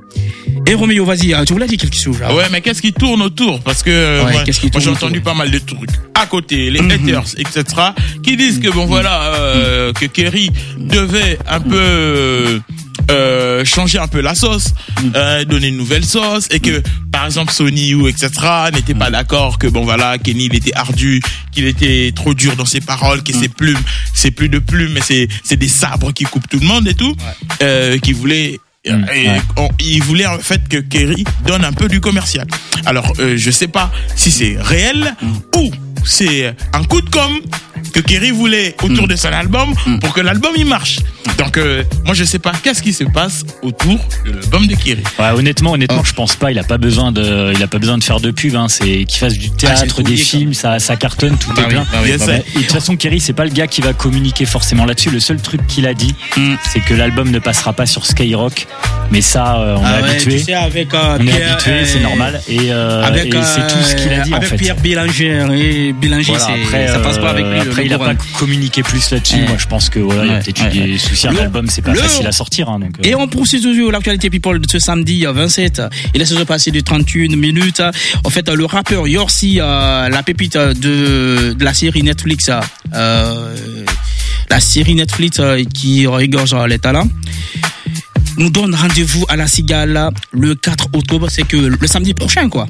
Et Roméo, vas-y, tu voulais dire quelque chose là. Ouais, mais qu'est-ce qui tourne autour? Parce que ouais, moi, qu'est-ce qui moi j'ai autour, entendu ouais. pas mal de trucs à côté, les mm-hmm. haters, et cetera, qui disent que bon voilà, euh, que Kerry devait un peu euh, changer un peu la sauce, euh, donner une nouvelle sauce, et que par exemple Sony ou et cetera n'était pas d'accord que bon voilà, Kenny il était ardu, qu'il était trop dur dans ses paroles, que ses plumes, c'est plus de plumes, mais c'est c'est des sabres qui coupent tout le monde et tout, ouais. euh, qui voulait Et ouais. on, il voulait en fait que Kerry donne un peu du commercial. Alors euh, je sais pas si c'est réel mm. ou c'est un coup de com' que Kerry voulait autour mm. de son album mm. pour que l'album il marche. Donc euh, moi je sais pas qu'est-ce qui se passe autour de l'album de Kerry. Ouais, honnêtement, honnêtement, oh. je pense pas. Il a pas besoin de, il a pas besoin de faire de pub. Hein. C'est qu'il fasse du théâtre, ah, des films, ça, ça cartonne, tout bah est oui, bien. Bah oui, bah et de toute façon, Kerry, c'est pas le gars qui va communiquer forcément là-dessus. Le seul truc qu'il a dit, mm. c'est que l'album ne passera pas sur Skyrock. Mais ça, euh, on ah est ouais, habitué. Tu sais, avec, euh, on Pierre, est habitué, euh, c'est normal. Et, euh, avec, et c'est tout ce qu'il a dit avec en fait. Pierre Bélanger et Bélanger, voilà, c'est, après, ça passe pas avec lui. Après, le il a pas communiqué plus là-dessus. Ouais. Moi, je pense que voilà, il y a peut-être eu des soucis. Un album, c'est pas le... facile à sortir. Hein, donc, euh... Et on poursuit toujours l'actualité people de ce samedi vingt-sept. Il laisse se passer de trente et une minutes. En fait, le rappeur Yorsi, euh, la pépite de, de la série Netflix, euh, la série Netflix euh, qui regorge les talents, nous donne rendez-vous à la Cigale le quatre octobre, c'est que le samedi prochain, quoi.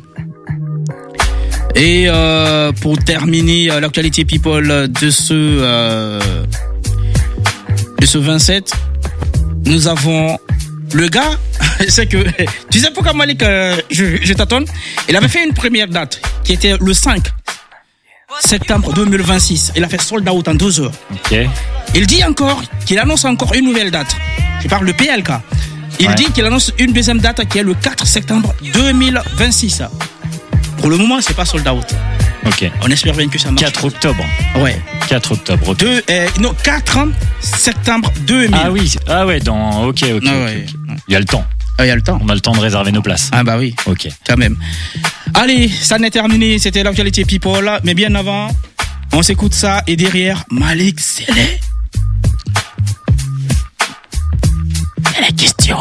Et euh, pour terminer euh, l'actualité people de ce euh, de ce vingt-sept, nous avons le gars, c'est que tu sais pourquoi Malik, euh, je, je t'attends. Il avait fait une première date qui était le cinq septembre deux mille vingt-six. Il a fait sold out en deux heures. Okay. Il dit encore qu'il annonce encore une nouvelle date. Je parle de P L K. Il ouais. dit qu'il annonce une deuxième date qui est le quatre septembre deux mille vingt-six. Pour le moment, c'est pas sold out. Ok. On espère bien que ça marche. quatre octobre. Ouais. quatre octobre. Okay. Deux, euh, non, quatre septembre deux mille. Ah oui. Ah ouais, dans, ok, ok. Ah okay, ouais. okay. Il y a le temps. Ah, il y a le temps. On a le temps de réserver nos places. Ah bah oui. Ok. Quand même. Allez, ça n'est terminé. C'était l'actualité people. Mais bien avant, on s'écoute ça. Et derrière, Malik Selé. C'est la question.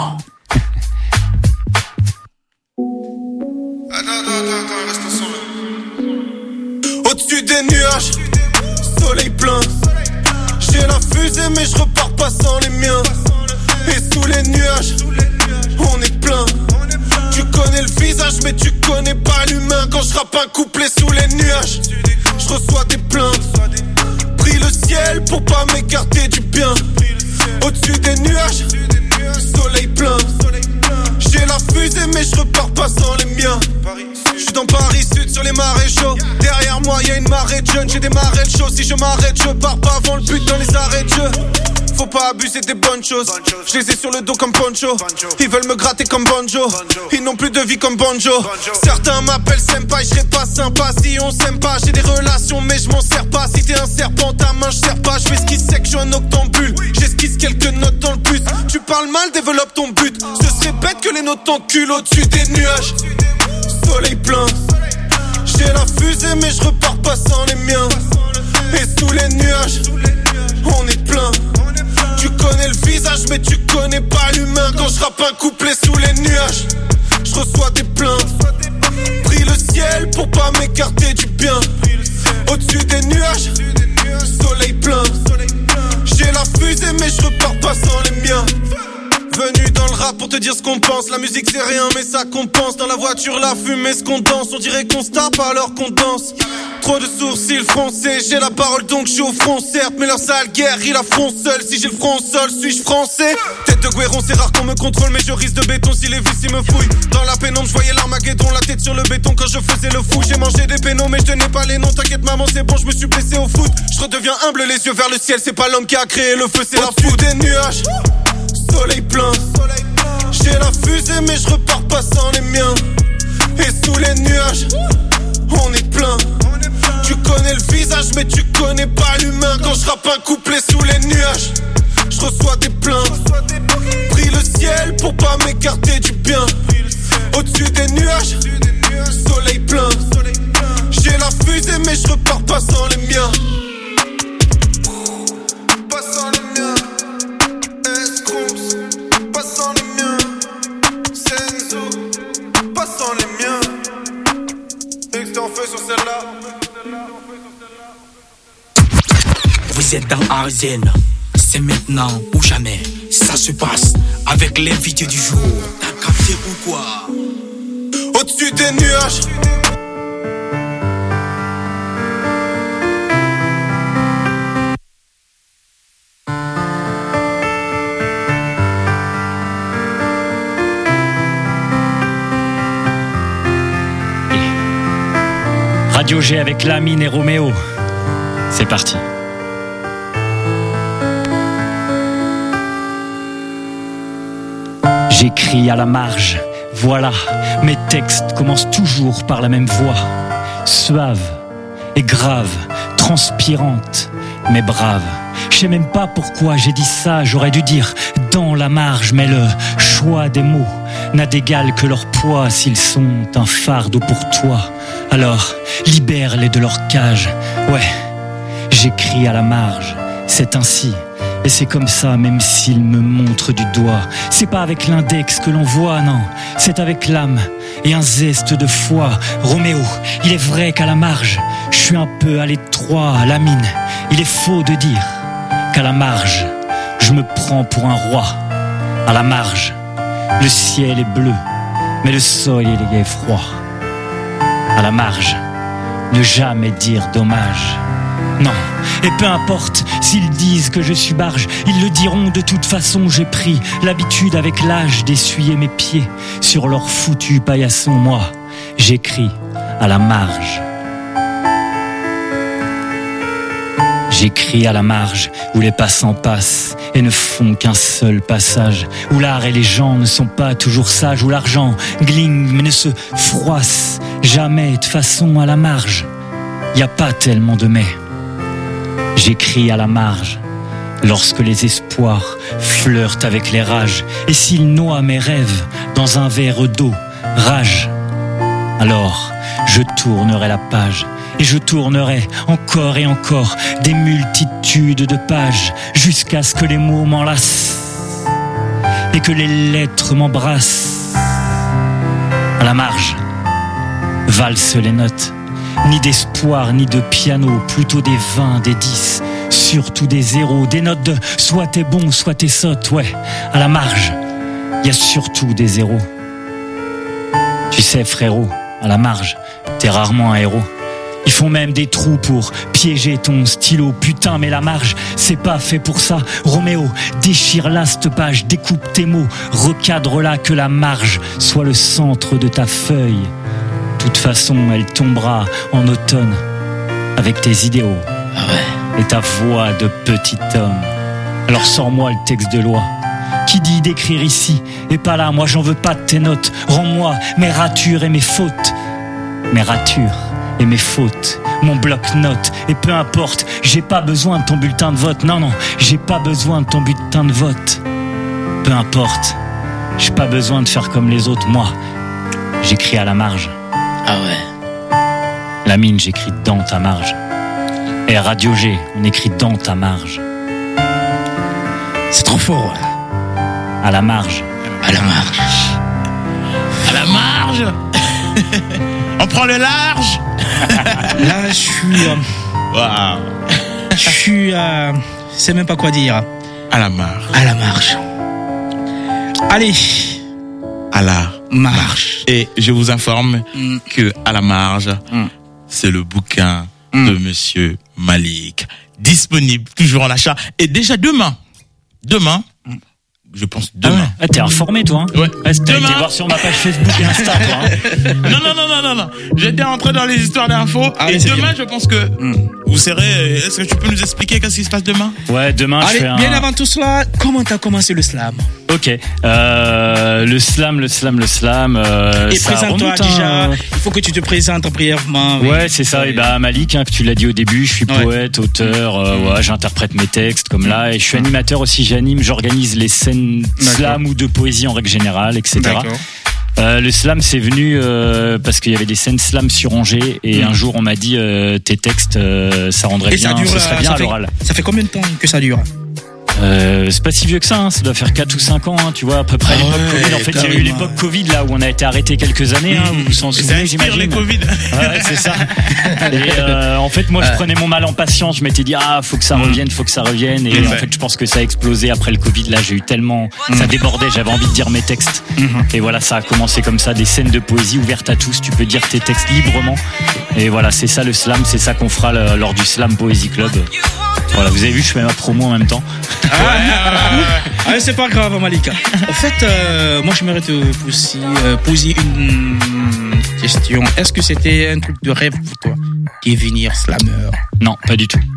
Attends, attends, attends, reste ensemble. Au-dessus des nuages, soleil plein. J'ai la fusée, mais je repars pas sans les miens. Et sous les nuages, on est plein. Tu connais le visage, mais tu connais pas l'humain. Quand je rappe un couplet sous les nuages, je reçois des plaintes. Prie le ciel pour pas m'écarter du bien. Au-dessus des nuages, soleil plein. J'ai la fusée mais je repars pas sans les miens. Je suis dans Paris Sud sur les marais chauds. Derrière moi y'a une marée de jeunes. J'ai démarré le show, si je m'arrête je pars pas avant le but dans les arrêts de jeu. Faut pas abuser des bonnes choses. Je les ai sur le dos comme Poncho. Ils veulent me gratter comme Bonjo. Ils n'ont plus de vie comme Bonjo. Certains m'appellent Senpai, je serais pas sympa si on s'aime pas. J'ai des relations mais je m'en sers pas. Si t'es un serpent ta main je sers pas. Je fais ce qui sait que je suis un octambule. J'esquisse quelques notes dans le bus. Tu parles mal, développe ton but. Ce serait bête que les notes t'enculent au-dessus des nuages. Soleil plein. J'ai la fusée mais je repars pas sans les miens. Et sous les nuages, on est plein. Tu connais le visage mais tu connais pas l'humain. Quand je rappe un couplet sous les nuages, je reçois des plaintes. Prie le ciel pour pas m'écarter du bien. Au-dessus des nuages, soleil plein. rap pour te dire ce qu'on pense. La musique c'est rien mais ça compense. Dans la voiture la fumée ce qu'on danse. On dirait qu'on se tape alors qu'on danse. Trop de sourcils français. J'ai la parole donc je suis au front certes. Mais leur sale guerre ils la font seul. Si j'ai le front au sol suis-je français? Tête de Guéron c'est rare qu'on me contrôle. Mais je risque de béton si les vis ils me fouillent. Dans la pénombre je voyais l'Armageddon. La tête sur le béton quand je faisais le fou. J'ai mangé des pénaux mais je tenais pas les noms. T'inquiète maman c'est bon je me suis blessé au foot. Je redeviens humble les yeux vers le ciel. C'est pas l'homme qui a créé le feu c'est la foudre. Des nuages, soleil plein. J'ai la fusée mais je repars pas sans les miens. Et sous les nuages, on est plein. Tu connais le visage mais tu connais pas l'humain. Quand je rappe un couplet sous les nuages, je reçois des plaintes. Prie le ciel pour pas m'écarter du bien. Au-dessus des nuages, soleil plein. J'ai la fusée mais je repars pas sans les miens. Pas sans les miens. Escrocs, pas sans les miens. Senzo, pas sans les miens. Et que t'en fais sur celle-là. Vous êtes dans Arzen, c'est maintenant ou jamais. Ça se passe avec l'invité du jour. T'as capté ou quoi? Au-dessus des nuages. Radio G avec Lamine et Roméo. C'est parti. J'écris à la marge, voilà, mes textes commencent toujours par la même voix, suave et grave, transpirante, mais brave. Je sais même pas pourquoi j'ai dit ça, j'aurais dû dire dans la marge, mais le choix des mots n'a d'égal que leur poids s'ils sont un fardeau pour toi. Alors, libère-les de leur cage, ouais, j'écris à la marge, c'est ainsi. Et c'est comme ça, même s'il me montre du doigt. C'est pas avec l'index que l'on voit, non. C'est avec l'âme et un zeste de foi. Roméo, il est vrai qu'à la marge, je suis un peu à l'étroit. Lamine, il est faux de dire qu'à la marge, je me prends pour un roi. À la marge, le ciel est bleu, mais le sol il est froid. À la marge, ne jamais dire dommage. Non, et peu importe s'ils disent que je suis barge, ils le diront de toute façon. J'ai pris l'habitude avec l'âge d'essuyer mes pieds sur leur foutu paillasson. Moi, j'écris à la marge. J'écris à la marge où les passants passent et ne font qu'un seul passage, où l'art et les gens ne sont pas toujours sages, où l'argent gligne mais ne se froisse jamais. De façon à la marge, y a pas tellement de mais. J'écris à la marge lorsque les espoirs flirtent avec les rages, et s'ils noient mes rêves dans un verre d'eau, rage, alors je tournerai la page. Et je tournerai encore et encore des multitudes de pages jusqu'à ce que les mots m'enlacent et que les lettres m'embrassent. À la marge, valsent les notes, ni d'espoir ni de piano, plutôt des vingt, des dix, surtout des zéros, des notes de soit t'es bon, soit t'es sotte. Ouais, à la marge, y a surtout des zéros. Tu sais frérot, à la marge, t'es rarement un héros. Ils font même des trous pour piéger ton stylo. Putain, mais la marge, c'est pas fait pour ça. Roméo, déchire-la cette page, découpe tes mots, recadre-la, que la marge soit le centre de ta feuille. De toute façon, elle tombera en automne avec tes idéaux. Ah ouais. Et ta voix de petit homme. Alors sors-moi le texte de loi. Qui dit d'écrire ici et pas là? Moi, j'en veux pas de tes notes. Rends-moi mes ratures et mes fautes. Mes ratures et mes fautes, mon bloc-notes. Et peu importe, j'ai pas besoin de ton bulletin de vote. Non, non, j'ai pas besoin de ton bulletin de vote. Peu importe, j'ai pas besoin de faire comme les autres. Moi, j'écris à la marge. Ah ouais. Lamine, j'écris dans ta marge. Et Radio G, on écrit dans ta marge. C'est trop fort. À la marge. À la marge. À la marge. On prend le large. Là, je suis. Euh, Waouh. Je suis. Euh, je sais même pas quoi dire. À la marge. À la marge. Allez. À la marge. Et je vous informe mm. que à la marge, mm. c'est le bouquin mm. de Monsieur Malik, disponible toujours en achat. Et déjà demain, demain, mm. je pense demain. Ah ouais. Ah, t'es informé toi hein. Ouais. Ah, t'as été voir sur ma page Facebook et Insta toi. Hein. Non non non non non non. J'étais entré dans les histoires d'infos ah, et demain bien. Je pense que mm. vous serez. Est-ce que tu peux nous expliquer qu'est-ce qui se passe demain? Ouais, demain Allez, je fais un... bien avant tout cela, comment t'as commencé le slam? Ok, euh, le slam, le slam, le slam. Euh, et présente-toi déjà. Un... Il faut que tu te présentes brièvement. Oui. Ouais, c'est ça. Et bah Malik, hein, que tu l'as dit au début, je suis ouais. poète, auteur. Euh, ouais, j'interprète mes textes comme là, et je suis animateur aussi. J'anime, j'organise les scènes slam ou de poésie en règle générale, et cetera. Euh, le slam c'est venu euh, parce qu'il y avait des scènes slam sur Angers et mmh. un jour on m'a dit euh, tes textes euh, ça rendrait et bien, ça dure, ce serait bien à l'oral. Ça fait combien de temps que ça dure? Euh, c'est pas si vieux que ça, hein. Ça doit faire quatre ou cinq ans, hein, tu vois, à peu près à l'époque ouais, Covid. En fait, il y a eu l'époque Covid là où on a été arrêté quelques années, hein, vous vous en souvenez, j'imagine. les Covid. Ouais, c'est ça. Et euh, en fait, moi, je prenais mon mal en patience. Je m'étais dit, ah, faut que ça revienne, faut que ça revienne. Et en fait, je pense que ça a explosé après le Covid. Là, j'ai eu tellement, ça débordait. J'avais envie de dire mes textes. Et voilà, ça a commencé comme ça, des scènes de poésie ouvertes à tous. Tu peux dire tes textes librement. Et voilà, c'est ça le slam, c'est ça qu'on fera le, lors du Slam Poésie Club. Voilà, vous avez vu, je fais ma promo en même temps. Ah, ouais, ouais, ouais, c'est pas grave, Malika. En fait, euh, moi, j'aimerais te poser, euh, poser une question. Est-ce que c'était un truc de rêve pour toi, devenir slammer? Non, pas du tout.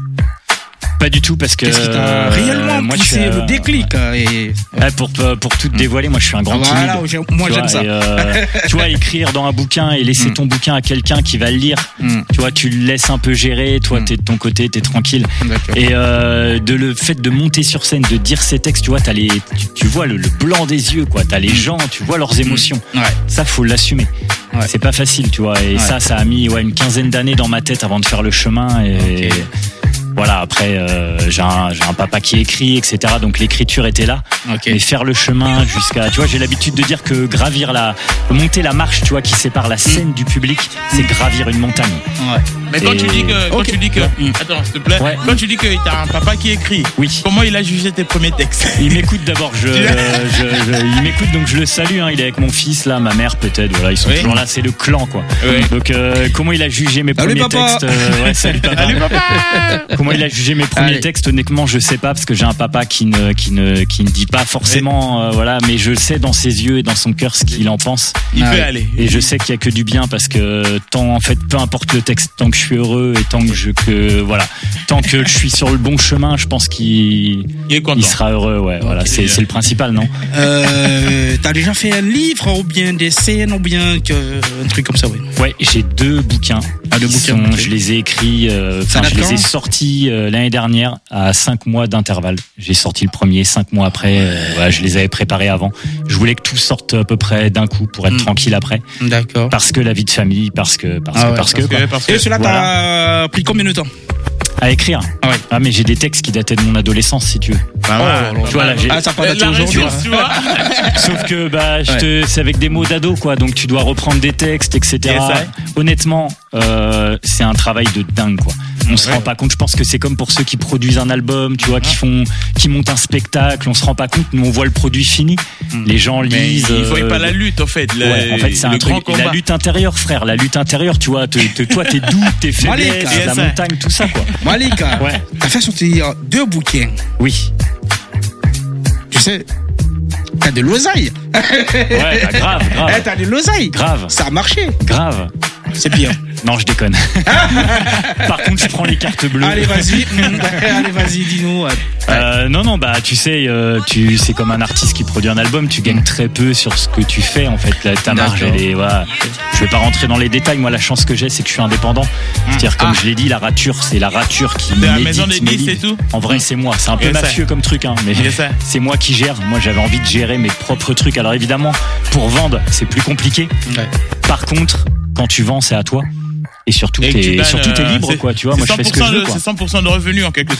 Pas du tout parce que qu'est-ce qui t'a réellement euh, moi, poussé le déclic et... ouais, pour pour tout te dévoiler, moi je suis un grand voilà, timide. Moi j'aime vois, ça. Et, euh, tu vois, écrire dans un bouquin et laisser mm. ton bouquin à quelqu'un qui va le lire. Mm. Tu vois, tu le laisses un peu gérer. Toi, mm. t'es de ton côté, t'es tranquille. D'accord. Et euh, de le fait de monter sur scène, de dire ces textes, tu vois, t'as les, tu, tu vois le, le blanc des yeux, quoi. T'as les gens, tu vois leurs émotions. Mm. Ouais. Ça, faut l'assumer. Ouais. C'est pas facile, tu vois. Et ouais. ça, ça a mis ouais une quinzaine d'années dans ma tête avant de faire le chemin. Et okay. voilà, après euh, j'ai un j'ai un papa qui écrit, et cetera. Donc l'écriture était là. Okay. Mais faire le chemin jusqu'à, tu vois, j'ai l'habitude de dire que gravir la, monter la marche, tu vois, qui sépare la scène mmh. du public, c'est gravir une montagne. Ouais. Mais quand Et... tu dis que, quand okay. tu dis que, mmh. attends, s'il te plaît, ouais. quand tu dis que t'as un papa qui écrit, oui. comment il a jugé tes premiers textes? Il m'écoute d'abord, je, je, je, il m'écoute donc je le salue. Hein, il est avec mon fils là, ma mère peut-être, voilà, ils sont oui. toujours là, c'est le clan quoi. Oui. Donc euh, comment il a jugé mes salut premiers papa. textes euh, ouais, salut papa. Salut papa. Comment il a jugé mes premiers Allez. textes? Honnêtement, je sais pas parce que j'ai un papa qui ne qui ne qui ne dit pas forcément, euh, voilà, mais je sais dans ses yeux et dans son cœur ce qu'il en pense. Il ah, peut ouais. aller. Et je sais qu'il y a que du bien parce que tant en fait, peu importe le texte, tant que je suis heureux et tant que je que voilà, tant que je suis sur le bon chemin, je pense qu'il il, il sera heureux. Ouais, okay. voilà, c'est c'est le principal, non? Euh, t'as déjà fait un livre ou bien des scènes ou bien que, un truc comme ça, oui. Ouais, j'ai deux bouquins. Ah, deux bouquins. Sont, okay. Je les ai écrits, euh, enfin, je les ai sortis euh, l'année dernière à cinq mois d'intervalle. J'ai sorti le premier, cinq mois après. Euh, ouais, je les avais préparés avant. Je voulais que tout sorte à peu près d'un coup pour être mmh. tranquille après. D'accord. Parce que la vie de famille, parce que, parce ah que, ouais, parce, parce que, que, parce que. Et cela t'a voilà. pris combien de temps? À écrire. Ah, ouais. Ah mais j'ai des textes qui dataient de mon adolescence si tu veux. Bah, oh, ouais, tu vois là, j'ai... Ah ça pas daté aujourd'hui. Tu vois. Sauf que bah je te... c'est avec des mots d'ado quoi, donc tu dois reprendre des textes, et cetera. Yes, honnêtement, euh, c'est un travail de dingue quoi. On ouais. se rend pas compte. Je pense que c'est comme pour ceux qui produisent un album, tu vois, qui font, qui montent un spectacle. On se rend pas compte. Nous on voit le produit fini. Mmh. Les gens lisent. Mais ils voient pas la lutte en fait. Le, ouais, en fait c'est un truc. Combat. La lutte intérieure, frère. La lutte intérieure, tu vois. Te, te, toi t'es doux, t'es faiblesse, la montagne, tout ça quoi. Malika. Ouais. T'as fait sortir deux bouquins. Oui. Tu sais, t'as de l'oseille. Ouais, bah grave, grave. Eh, t'as de l'oseille. Grave. Ça a marché. Grave. C'est bien. Non, je déconne. Par contre, je prends les cartes bleues. Allez, vas-y. Allez, vas-y, dis-nous. Euh, non, non, bah, tu sais, euh, tu, c'est comme un artiste qui produit un album, tu gagnes très peu sur ce que tu fais, en fait. Là, ta marge, elle est, voilà. Je vais pas rentrer dans les détails. Moi, la chance que j'ai, c'est que je suis indépendant. C'est-à-dire, comme ah. je l'ai dit, la rature, c'est la rature qui de la maison d'église et tout. En vrai, c'est moi. C'est un peu yes mafieux comme truc, hein. Mais yes c'est moi qui gère. Moi, j'avais envie de gérer mes propres trucs. Alors, évidemment, pour vendre, c'est plus compliqué. Ouais. Par contre, quand tu vends, c'est à toi. Et surtout, et t'es, bannes, surtout t'es libre, quoi, tu vois. Moi, je fais ce que je veux, quoi. C'est cent pour cent de revenus, en quelque sorte.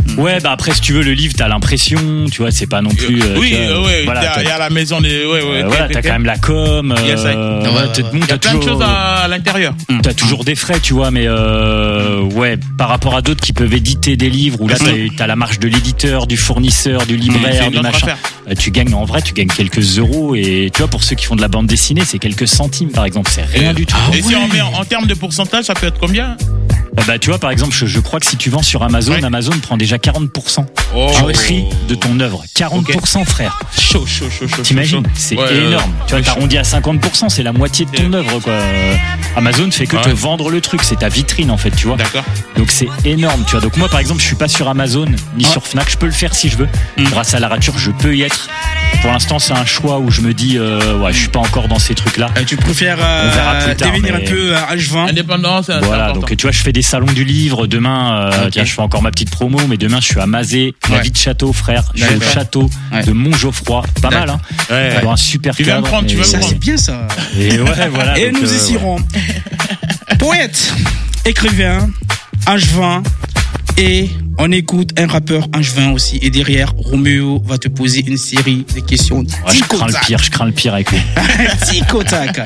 Ouais, bah après, si tu veux, le livre, t'as l'impression, tu vois, c'est pas non plus. Euh, oui, vois, oui, voilà, il y a la maison des. Ouais, ouais, euh, voilà, t'as quand même la com. Euh, yes, euh, ouais, ouais, ouais, t'as, ouais. Il y a plein toujours, de choses à, à l'intérieur. T'as toujours des frais, tu vois, mais euh, ouais, par rapport à d'autres qui peuvent éditer des livres où là, t'as, t'as la marge de l'éditeur, du fournisseur, du libraire, mmh, du machin. Euh, tu gagnes, en vrai, tu gagnes quelques euros et tu vois, pour ceux qui font de la bande dessinée, c'est quelques centimes, par exemple, c'est rien et, du tout. Et ah, si ouais. on met en, en termes de pourcentage, ça peut être combien? Bah tu vois par exemple je, je crois que si tu vends sur Amazon, ouais. Amazon prend déjà quarante pour cent oh, du prix oh. de ton œuvre. quarante pour cent okay. frère. Chaud chaud chaud chaud. T'imagines chaud. C'est ouais, énorme. Euh, tu vois t'arrondis à cinquante pour cent, c'est la moitié de ton œuvre quoi. Amazon fait que ouais. te vendre le truc, c'est ta vitrine en fait, tu vois. D'accord. Donc c'est énorme, tu vois. Donc moi par exemple, je suis pas sur Amazon ni ah. sur Fnac, je peux le faire si je veux. Mm. Grâce à la rature, je peux y être. Pour l'instant, c'est un choix où je me dis euh, ouais, je suis pas encore dans ces trucs là. Euh, tu préfères euh, on verra plus tard, devenir mais... un peu H vingt indépendant, c'est voilà, donc tu vois, je fais des salons du livre. Demain, euh, okay. tiens, je fais encore ma petite promo, mais demain, je suis à Mazé, la ouais. vie de château, frère. Je suis au château ouais. de Montgeoffroy. Pas mal, hein. Ouais, ouais. Dans un super tu cadre. Tu vas me prendre, tu vas me prendre. C'est bien, ça. Et ouais, voilà. Et donc, nous euh, y serons. Ouais. Poète, écrivain, H vingt, et on écoute un rappeur H vingt aussi. Et derrière, Roméo va te poser une série de questions. Ouais, je crains le pire, je crains le pire avec lui. Tico-tac.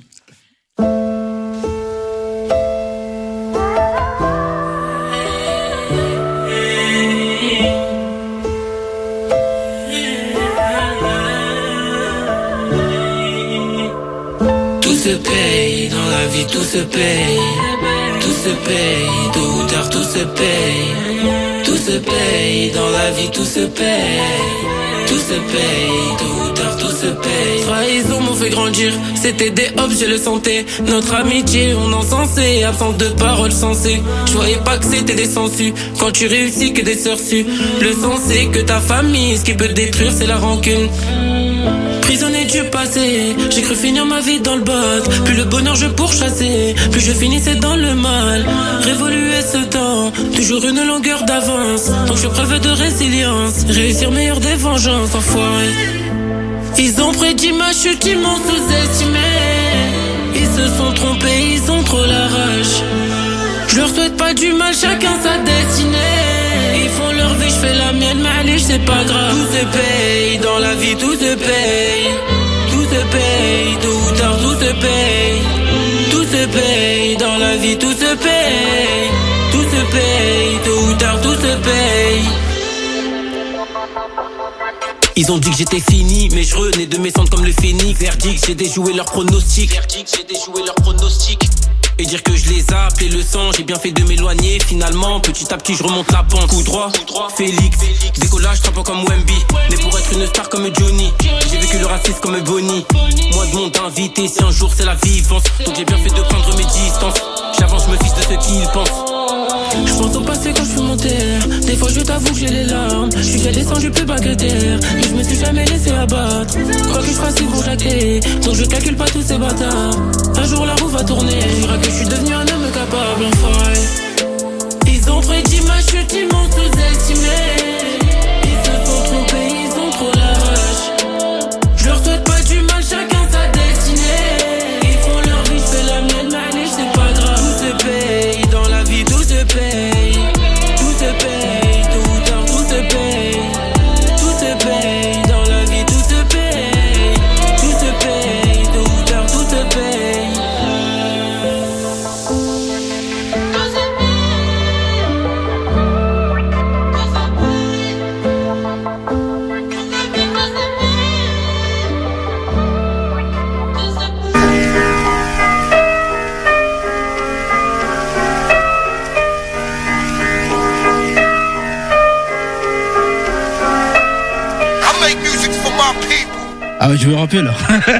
Tout se paye, dans la vie tout se paye. Tout se paye, tôt ou tard tout se paye. Tout se paye, dans la vie tout se paye. Tout se paye, tôt ou tard tout se paye. Trahison m'ont fait grandir, c'était des hops, je le sentais. Notre amitié, on encensait, absence de paroles sensées. Je voyais pas que c'était des sensus, quand tu réussis que des sursus. Le sens c'est que ta famille, ce qui peut te détruire c'est la rancune. Prisonnier du passé, j'ai cru finir ma vie dans le bot. Plus le bonheur je pourchassais, plus je finissais dans le mal. Révoluer ce temps, toujours une longueur d'avance. Donc je preuve de résilience, réussir meilleur des vengeances, enfoirés. Ils ont prédit ma chute, ils m'ont sous-estimé. Ils se sont trompés, ils ont trop la rage. Je leur souhaite pas du mal, chacun sa destinée. Ils font leur vie, je fais la mienne, mais allez, c'est pas grave. Tout se paye, dans la vie tout se paye. Tout se paye, tôt ou tard tout se paye. Tout se paye, dans la vie tout se paye. Tout se paye, tôt ou tard tout se paye. Ils ont dit que j'étais fini, mais je renais de mes cendres comme le phénix. Verdict, j'ai déjoué leur pronostic. Verdict, j'ai déjoué leur pronostic. Et dire que je les ai appelés le sang, j'ai bien fait de m'éloigner. Finalement, petit à petit, je remonte la pente. Coup droit, Coup droit. Félix. Félix. Décollage, frappant comme Wemby. Mais pour être une star comme Johnny, j'ai vécu le racisme comme Bonnie. Moi de monde invité, si un jour c'est la vivance. Donc j'ai bien fait de prendre mes distances. J'avance, je me fiche de ce qu'ils pensent. Je pense au passé quand je suis mon terre. Des fois je t'avoue que j'ai les larmes. Je suis déjà descendu plus bas que terre. Mais je me suis jamais laissé abattre. Quoi que je fasse ils vont jacter. Donc je calcule pas tous ces bâtards. Un jour la roue va tourner. Je dirai que je suis devenu un homme capable, enfoiré. Ils ont prédit ma chute, ils m'ont sous-estimé. Ils se sont trompés, ils ont trop la rage. Je leur souhaite pas du mal, chacun sa destinée. Ils font leur vie, je fais la mienne, mais allez, c'est pas grave. Tout se paye, dans la vie tout se paye. Tout se paye, tôt ou tard tout se paye. Tout se paye, dans la vie tout se paye. Tout se paye, tôt ou tard tout se paye. Ah, je me rappelle.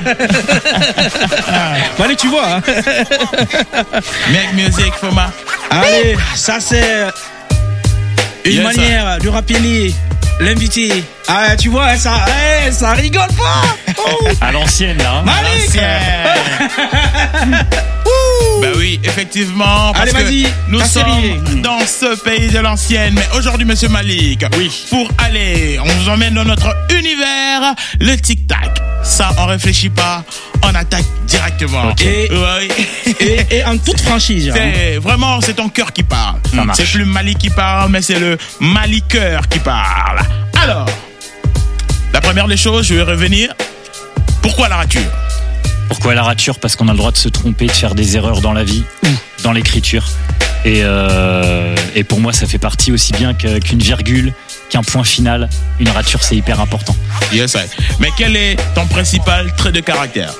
Bon, allez, tu vois. Hein. Make music for ma. Allez, ça c'est une yes, manière ça. De rappeler l'invité. Ah, tu vois, ça, hey, ça rigole pas. Oh. À l'ancienne, là. Hein. À l'ancienne. Bah oui, effectivement. Parce Allez, vas-y, que nous sommes série. Dans ce pays de l'ancienne. Mais aujourd'hui, monsieur Malik, oui. Pour aller, on vous emmène dans notre univers, le tic-tac. Ça, on réfléchit pas, on attaque direct. Exactement. Okay. Et, ouais. et, et en toute franchise. C'est hein. Vraiment, c'est ton cœur qui parle. C'est plus Mali qui parle, mais c'est le Mali-cœur qui parle. Alors, la première des choses, je vais revenir. Pourquoi la rature? Pourquoi la rature? Parce qu'on a le droit de se tromper, de faire des erreurs dans la vie ou dans l'écriture. Et, euh, et pour moi, ça fait partie aussi bien qu'une virgule, qu'un point final. Une rature, c'est hyper important. Yes, I. Mais quel est ton principal trait de caractère?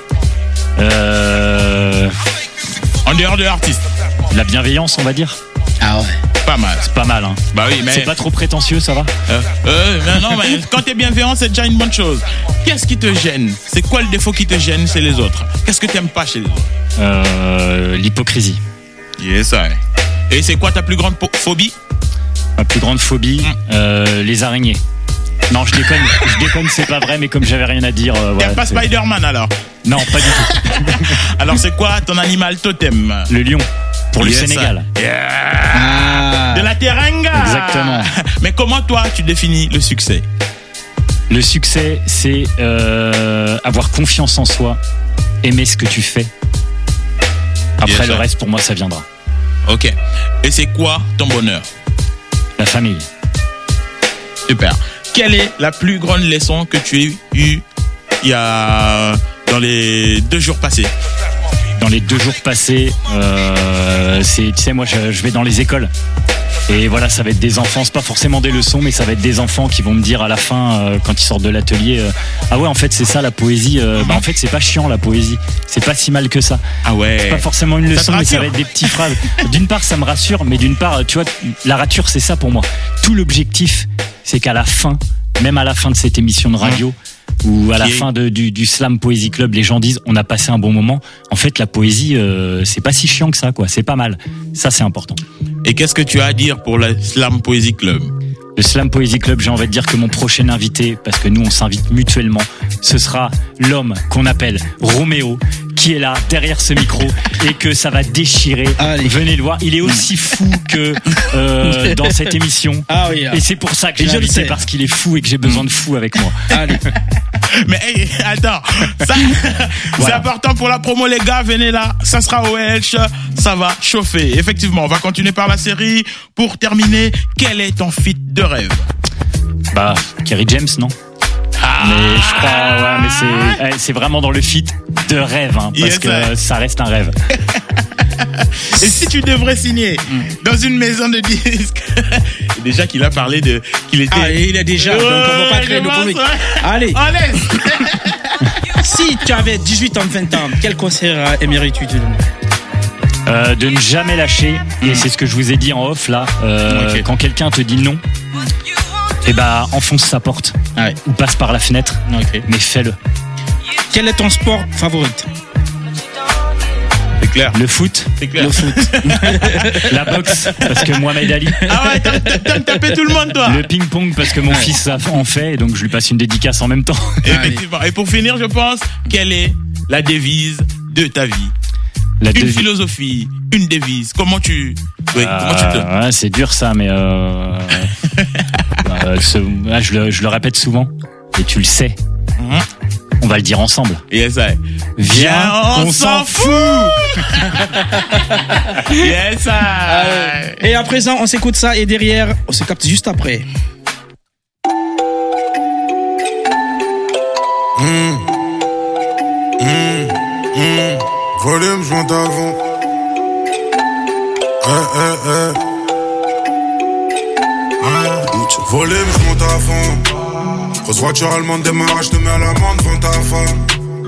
euh... En dehors de l'artiste. La bienveillance, on va dire. Ah ouais. Pas mal. C'est pas mal, hein. Bah oui, mais. C'est pas trop prétentieux, ça va? Euh, euh, mais non, mais quand t'es bienveillant, c'est déjà une bonne chose. Qu'est-ce qui te gêne? C'est quoi le défaut qui te gêne chez les autres? Qu'est-ce que t'aimes pas chez les autres? euh, L'hypocrisie. Yes, I. Et c'est quoi ta plus grande po- phobie? Ma plus grande phobie, mmh. euh, les araignées. Non, je déconne, je déconne, c'est pas vrai, mais comme j'avais rien à dire. Euh, T'aimes voilà, pas c'est... Spider-Man alors? Non, pas du tout. Alors c'est quoi ton animal totem? Le lion, pour yes, le Sénégal. Yeah. Ah. De la Teranga. Exactement. Mais comment toi tu définis le succès? Le succès, c'est euh, avoir confiance en soi, aimer ce que tu fais. Après yes, le reste, pour moi, ça viendra. Ok. Et c'est quoi ton bonheur? La famille. Super. Quelle est la plus grande leçon que tu as eue il y a dans les deux jours passés? Dans les deux jours passés, euh, c'est, tu sais, moi, je, je vais dans les écoles. Et voilà, ça va être des enfants, c'est pas forcément des leçons, mais ça va être des enfants qui vont me dire à la fin, euh, quand ils sortent de l'atelier, euh, ah ouais, en fait, c'est ça la poésie. Euh, bah en fait, c'est pas chiant la poésie, c'est pas si mal que ça. Ah ouais. C'est pas forcément une leçon, mais ça va être des petites phrases. D'une part, ça me rassure, mais d'une part, tu vois, la rature, c'est ça pour moi. Tout l'objectif, c'est qu'à la fin, même à la fin de cette émission de radio, ou à la fin de, du, du Slam Poésie Club, les gens disent on a passé un bon moment. En fait, la poésie, euh, c'est pas si chiant que ça, quoi. C'est pas mal. Ça, c'est important. Et qu'est-ce que tu as à dire pour le Slam Poésie Club? Le Slam Poésie Club, j'ai envie de dire que mon prochain invité, parce que nous, on s'invite mutuellement, ce sera l'homme qu'on appelle Roméo, qui est là, derrière ce micro, et que ça va déchirer. Allez. Venez le voir. Il est aussi fou que euh, dans cette émission. Ah oui, ah. Et c'est pour ça que je l'ai invité, parce qu'il est fou et que j'ai besoin de fous avec moi. Allez. Mais hey, attends, ça, voilà. C'est important pour la promo, les gars. Venez là, ça sera au Welsh, ça va chauffer. Effectivement, on va continuer par la série. Pour terminer, quel est ton feat de rêve? Bah, Kerry James, non? Ah. Mais je crois, ouais, mais c'est, c'est vraiment dans le feat de rêve, hein, parce yes, que ouais. Ça reste un rêve. Et si tu devrais signer mm. dans une maison de disques, déjà qu'il a parlé de qu'il était. Ah, il a déjà. Oh, donc on va pas créer de polémique. Allez. Allez. Si tu avais dix-huit ans, vingt ans, quel concert aimerais-tu te donner? Euh, de ne jamais lâcher, et mmh. c'est ce que je vous ai dit en off là. Euh, okay. Quand quelqu'un te dit non, et bah enfonce sa porte ah ouais. ou passe par la fenêtre, okay. mais fais-le. Quel est ton sport favori? C'est clair. Le foot. C'est clair. Le foot. La boxe, parce que Mohamed Ali. Ah ouais, t'as, t'as tapé tout le monde, toi. Le ping-pong, parce que mon ouais. fils en fait, et donc je lui passe une dédicace en même temps. Effectivement. Et pour finir, je pense, quelle est la devise de ta vie? La une devise. Philosophie, une devise. Comment tu, oui, euh, comment tu te... ouais, c'est dur ça, mais euh, euh, ce, là, je, le, je le répète souvent, et tu le sais. Mm-hmm. On va le dire ensemble. Yes, I. Viens, on, on s'en fout. Yes, I. Et à présent, on s'écoute ça et derrière, on se capte juste après. Mmh. Mmh. Mmh. Volume, je monte avant. Eh, eh, eh. Ah. Volume, je monte à fond. Grosse voiture allemande, démarrage, je te mets à l'amende devant ta femme.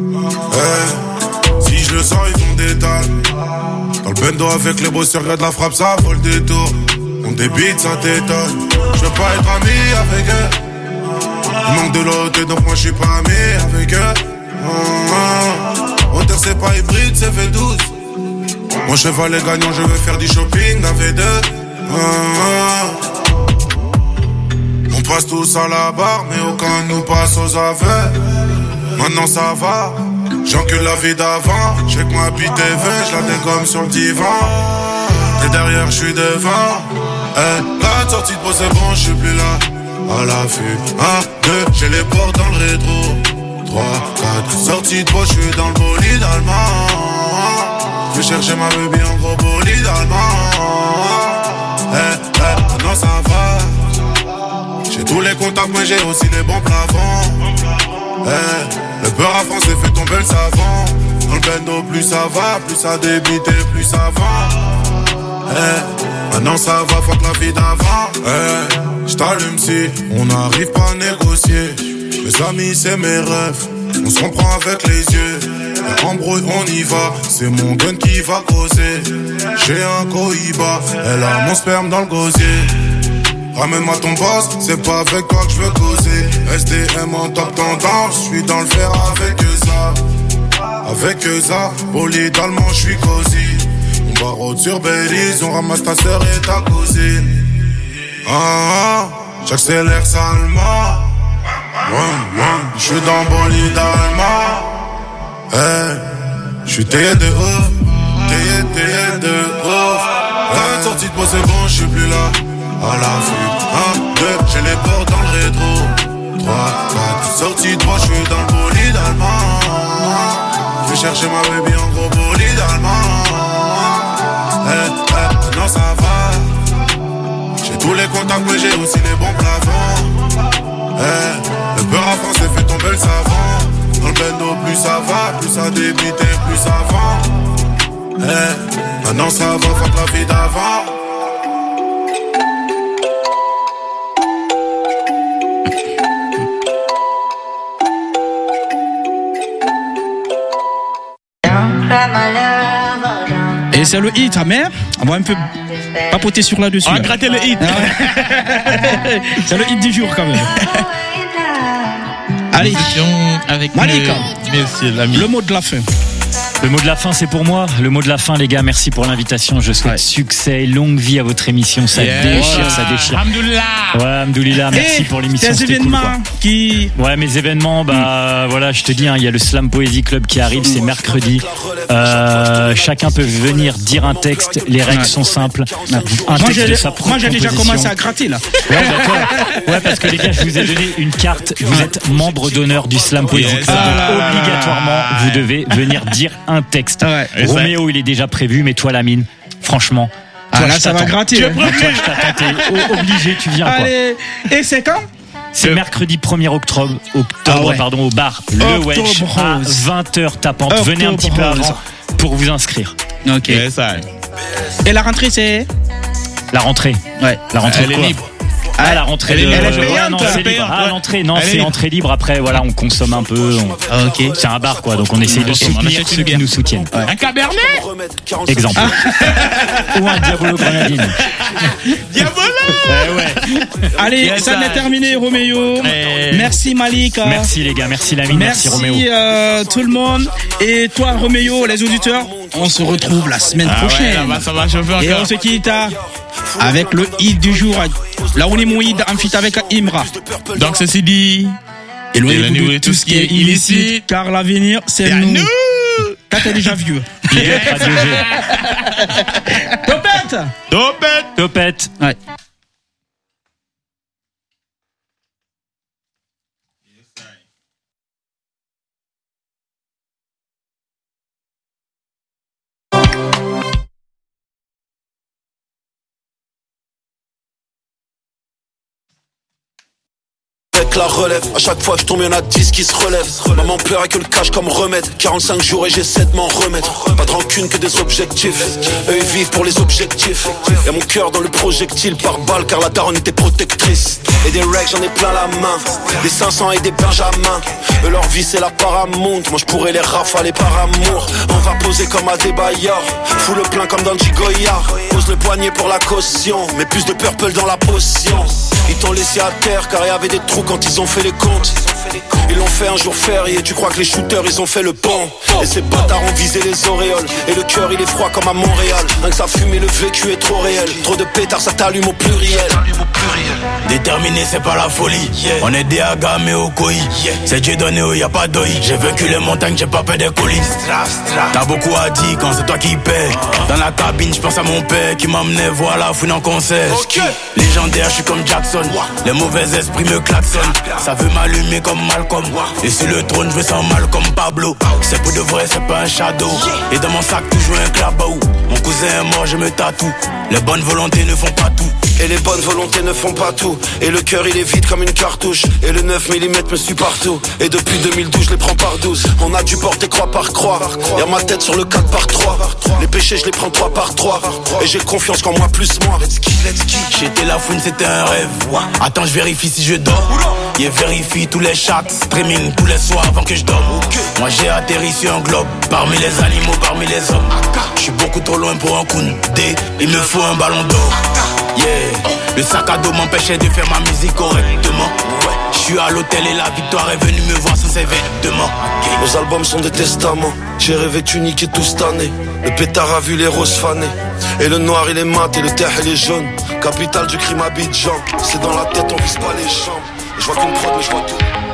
Eh. Si je le sors, ils font des dalles. Dans le bendo avec les bosseurs, regarde la frappe, ça vaut le détour. On débite, ça t'étonne. Je veux pas être ami avec eux. Il manque de l'autre, donc moi je suis pas ami avec eux. Ah, ah. Hauteur c'est pas hybride, c'est V douze. Mon cheval est gagnant, je veux faire du shopping à V deux. Ah, ah. On passe tous à la barre, mais aucun nous passe aux aveux. Maintenant ça va, j'encule la vie d'avant. J'ai que ma bite est veuve, je la dégomme sur le divan. Et derrière je suis devant. Eh, la sortie de pause c'est bon, je suis plus là. À l'affût, un, deux, j'ai les portes dans le rétro. trois, quatre, sortie de pause, je suis dans le bolide allemand. chercher ma baby en gros bolide allemand. Eh, eh, maintenant ça va. J'ai tous les contacts mais j'ai aussi les bons plafonds. Eh, le peur à France fait tomber le savant. Dans le bendo plus ça va, plus ça débite et plus ça va. Eh, maintenant ça va, fuck la vie d'avant. Eh, j't'allume si on n'arrive pas à négocier. Mes amis c'est mes rêves, on se comprend avec les yeux. La embrouille on y va, c'est mon gun qui va causer. J'ai un cohiba, elle a mon sperme dans le gosier. Ramène-moi ton boss, c'est pas avec toi que je veux causer. S D M en top tendance, je suis dans le fer avec eux ça. Avec eux ça, bolide allemand, je suis cosy. On barre sur Belize, on ramasse ta sœur et ta cousine. Ah, ah, j'accélère salement. Je suis dans bolide allemand. Hey, je suis taillé de ouf, taillé, taillé de ouf. Hey, sortie de moi c'est bon, je suis plus là. À l'affût, un, deux, j'ai les portes dans le rétro. Trois, quatre, sortie de moi, je suis dans le bolide allemand. Je vais chercher ma baby en gros bolide allemand. Hey, hey, non ça va. J'ai tous les contacts mais j'ai aussi les bons plafonds. Hey, le peur à France fait tomber le savant. Dans le bendo plus ça va, plus ça débite et plus ça va. Hey, maintenant ça va, fuck la vie d'avant. Et c'est le hit, mais on va un peu papoter sur là-dessus. On va là. gratter le hit. C'est le hit du jour quand même. Allez, avec Malika, monsieur l'ami. Le mot de la fin. Le mot de la fin, c'est pour moi. Le mot de la fin, les gars, merci pour l'invitation. Je souhaite ouais. succès, longue vie à votre émission. Ça yeah. déchire, ouais. ça déchire. Alhamdoulilah. Ouais, alhamdoulilah. Merci Et pour l'émission. Tes événements cool, qui. Ouais, mes événements, bah mm. voilà, je te dis, il hein, y a le Slam Poésie Club qui arrive, c'est mercredi. Euh, chacun peut venir dire un texte. Les règles ouais. sont simples. Ouais. Un moi, texte j'ai, de sa propre moi, j'ai déjà commencé à gratter là. Ouais, d'accord. Ouais, parce que les gars, je vous ai donné une carte. Vous êtes membre d'honneur du Slam Poésie Club. Donc, ah, obligatoirement, vous devez venir dire un texte. Ouais. Roméo, il est déjà prévu, mais toi, Lamine, franchement. Ah toi, là, ça va gratter. Tu es toi, je t'attends, t'es obligé, tu viens. Allez. Quoi. Et c'est quand? C'est le... mercredi premier octobre, octobre ah ouais. pardon, au bar Le Welsh à vingt heures tapante. Octobre Venez un petit peu avant pour vous inscrire. Ok. Yes, Et la rentrée, c'est? La rentrée. Ouais. La rentrée. Elle est libre. Ah, la rentrée elle, de... elle est payante, ouais, non, c'est libre. Ah, l'entrée, non, elle c'est entrée libre. Après, voilà, on consomme un peu. On... Ah, ok. C'est un bar, quoi. Donc, on essaye de soutenir ceux qui nous soutiennent. Ouais. Un cabernet. Exemple. Ah. Ou un Diabolo Grenadine. Diabolo. Eh ouais. Allez, yes, ça n'est terminé, Roméo. Et... Merci, Malika. Merci, les gars. Merci, Lamine. Merci, merci Roméo. Euh, tout le monde. Et toi, Roméo, les auditeurs, on se retrouve la semaine ah prochaine. Ouais, là-bas, ça va chauffer encore. Et on se quitte avec le hit du jour. Là, on est mon hit en feat avec Imra. Donc, ceci dit, éloignez-vous de tout ce qui est illicite, car l'avenir, c'est nous. nous. Là, t'es déjà vieux. Yeah. Topette. Topette. Topette. Ouais. Avec la relève, à chaque fois que je tombe y'en a dix qui se relèvent. Maman pleurait que le cash comme remède. Quarante-cinq jours et j'essaie de m'en remettre. Pas de rancune que des objectifs. Eux ils vivent pour les objectifs. Y'a mon cœur dans le projectile par balle car la daronne était protectrice. Et des règles j'en ai plein la main. Des cinq cents et des benjamins. Eux leur vie c'est la Paramount. Moi je pourrais les rafaler par amour. On va poser comme à des baillards. Fous le plein comme dans le Goyard. Pose le poignet pour la caution. Mais plus de purple dans la potion. Ils t'ont laissé à terre car y'avait des trous quand ils ont fait les comptes. Ils l'ont fait un jour férié. Tu crois que les shooters ils ont fait le pont. Et ces bâtards ont visé les auréoles. Et le cœur il est froid comme à Montréal. Rien que ça fume et le vécu est trop réel. Trop de pétards ça t'allume au pluriel. Déterminé c'est pas la folie, yeah. On est des agas mais au koi, yeah. C'est Dieu donné où y a pas d'œil. J'ai vaincu les montagnes, j'ai pas peur des colis. T'as beaucoup à dire quand c'est toi qui paie. Dans la cabine j'pense à mon père qui m'emmenait voir la fouine en concert. Okay. Légendaire, j'suis comme Jackson. klaxonne. Les mauvais esprits me klaxonnent. Ça veut m'allumer comme Malcolm. Et sur le trône, je me sens mal comme Pablo. C'est pour de vrai, c'est pas un shadow. Et dans mon sac, toujours un clapot. Mon cousin est mort, je me tatoue. Les bonnes volontés ne font pas tout. Et les bonnes volontés ne font pas tout. Et le cœur il est vide comme une cartouche. Et le neuf millimètres me suit partout. Et depuis deux mille douze je les prends par douze. On a dû porter croix par croix. Y'a ma tête sur le quatre par trois. Les péchés je les prends trois par trois. Et j'ai confiance qu'en moi plus moi. J'étais la fouine, c'était un rêve. Attends, je vérifie si je dors. Yeah, vérifie tous les chats. Streaming tous les soirs avant que je dorme. Moi j'ai atterri sur un globe. Parmi les animaux, parmi les hommes. Je suis beaucoup trop loin pour un Koundé. Il me faut un ballon d'or. Yeah, le sac à dos m'empêchait de faire ma musique correctement. Je suis à l'hôtel et la victoire est venue me voir sans ses vêtements. Nos albums sont des testaments. J'ai rêvé tunique et tout cette année. Le pétard a vu les roses fanées. Et le noir il est mat et le terre il est jaune. Capitale du crime Abidjan. C'est dans la tête on vise pas les jambes. Je vois qu'une prod mais je vois tout.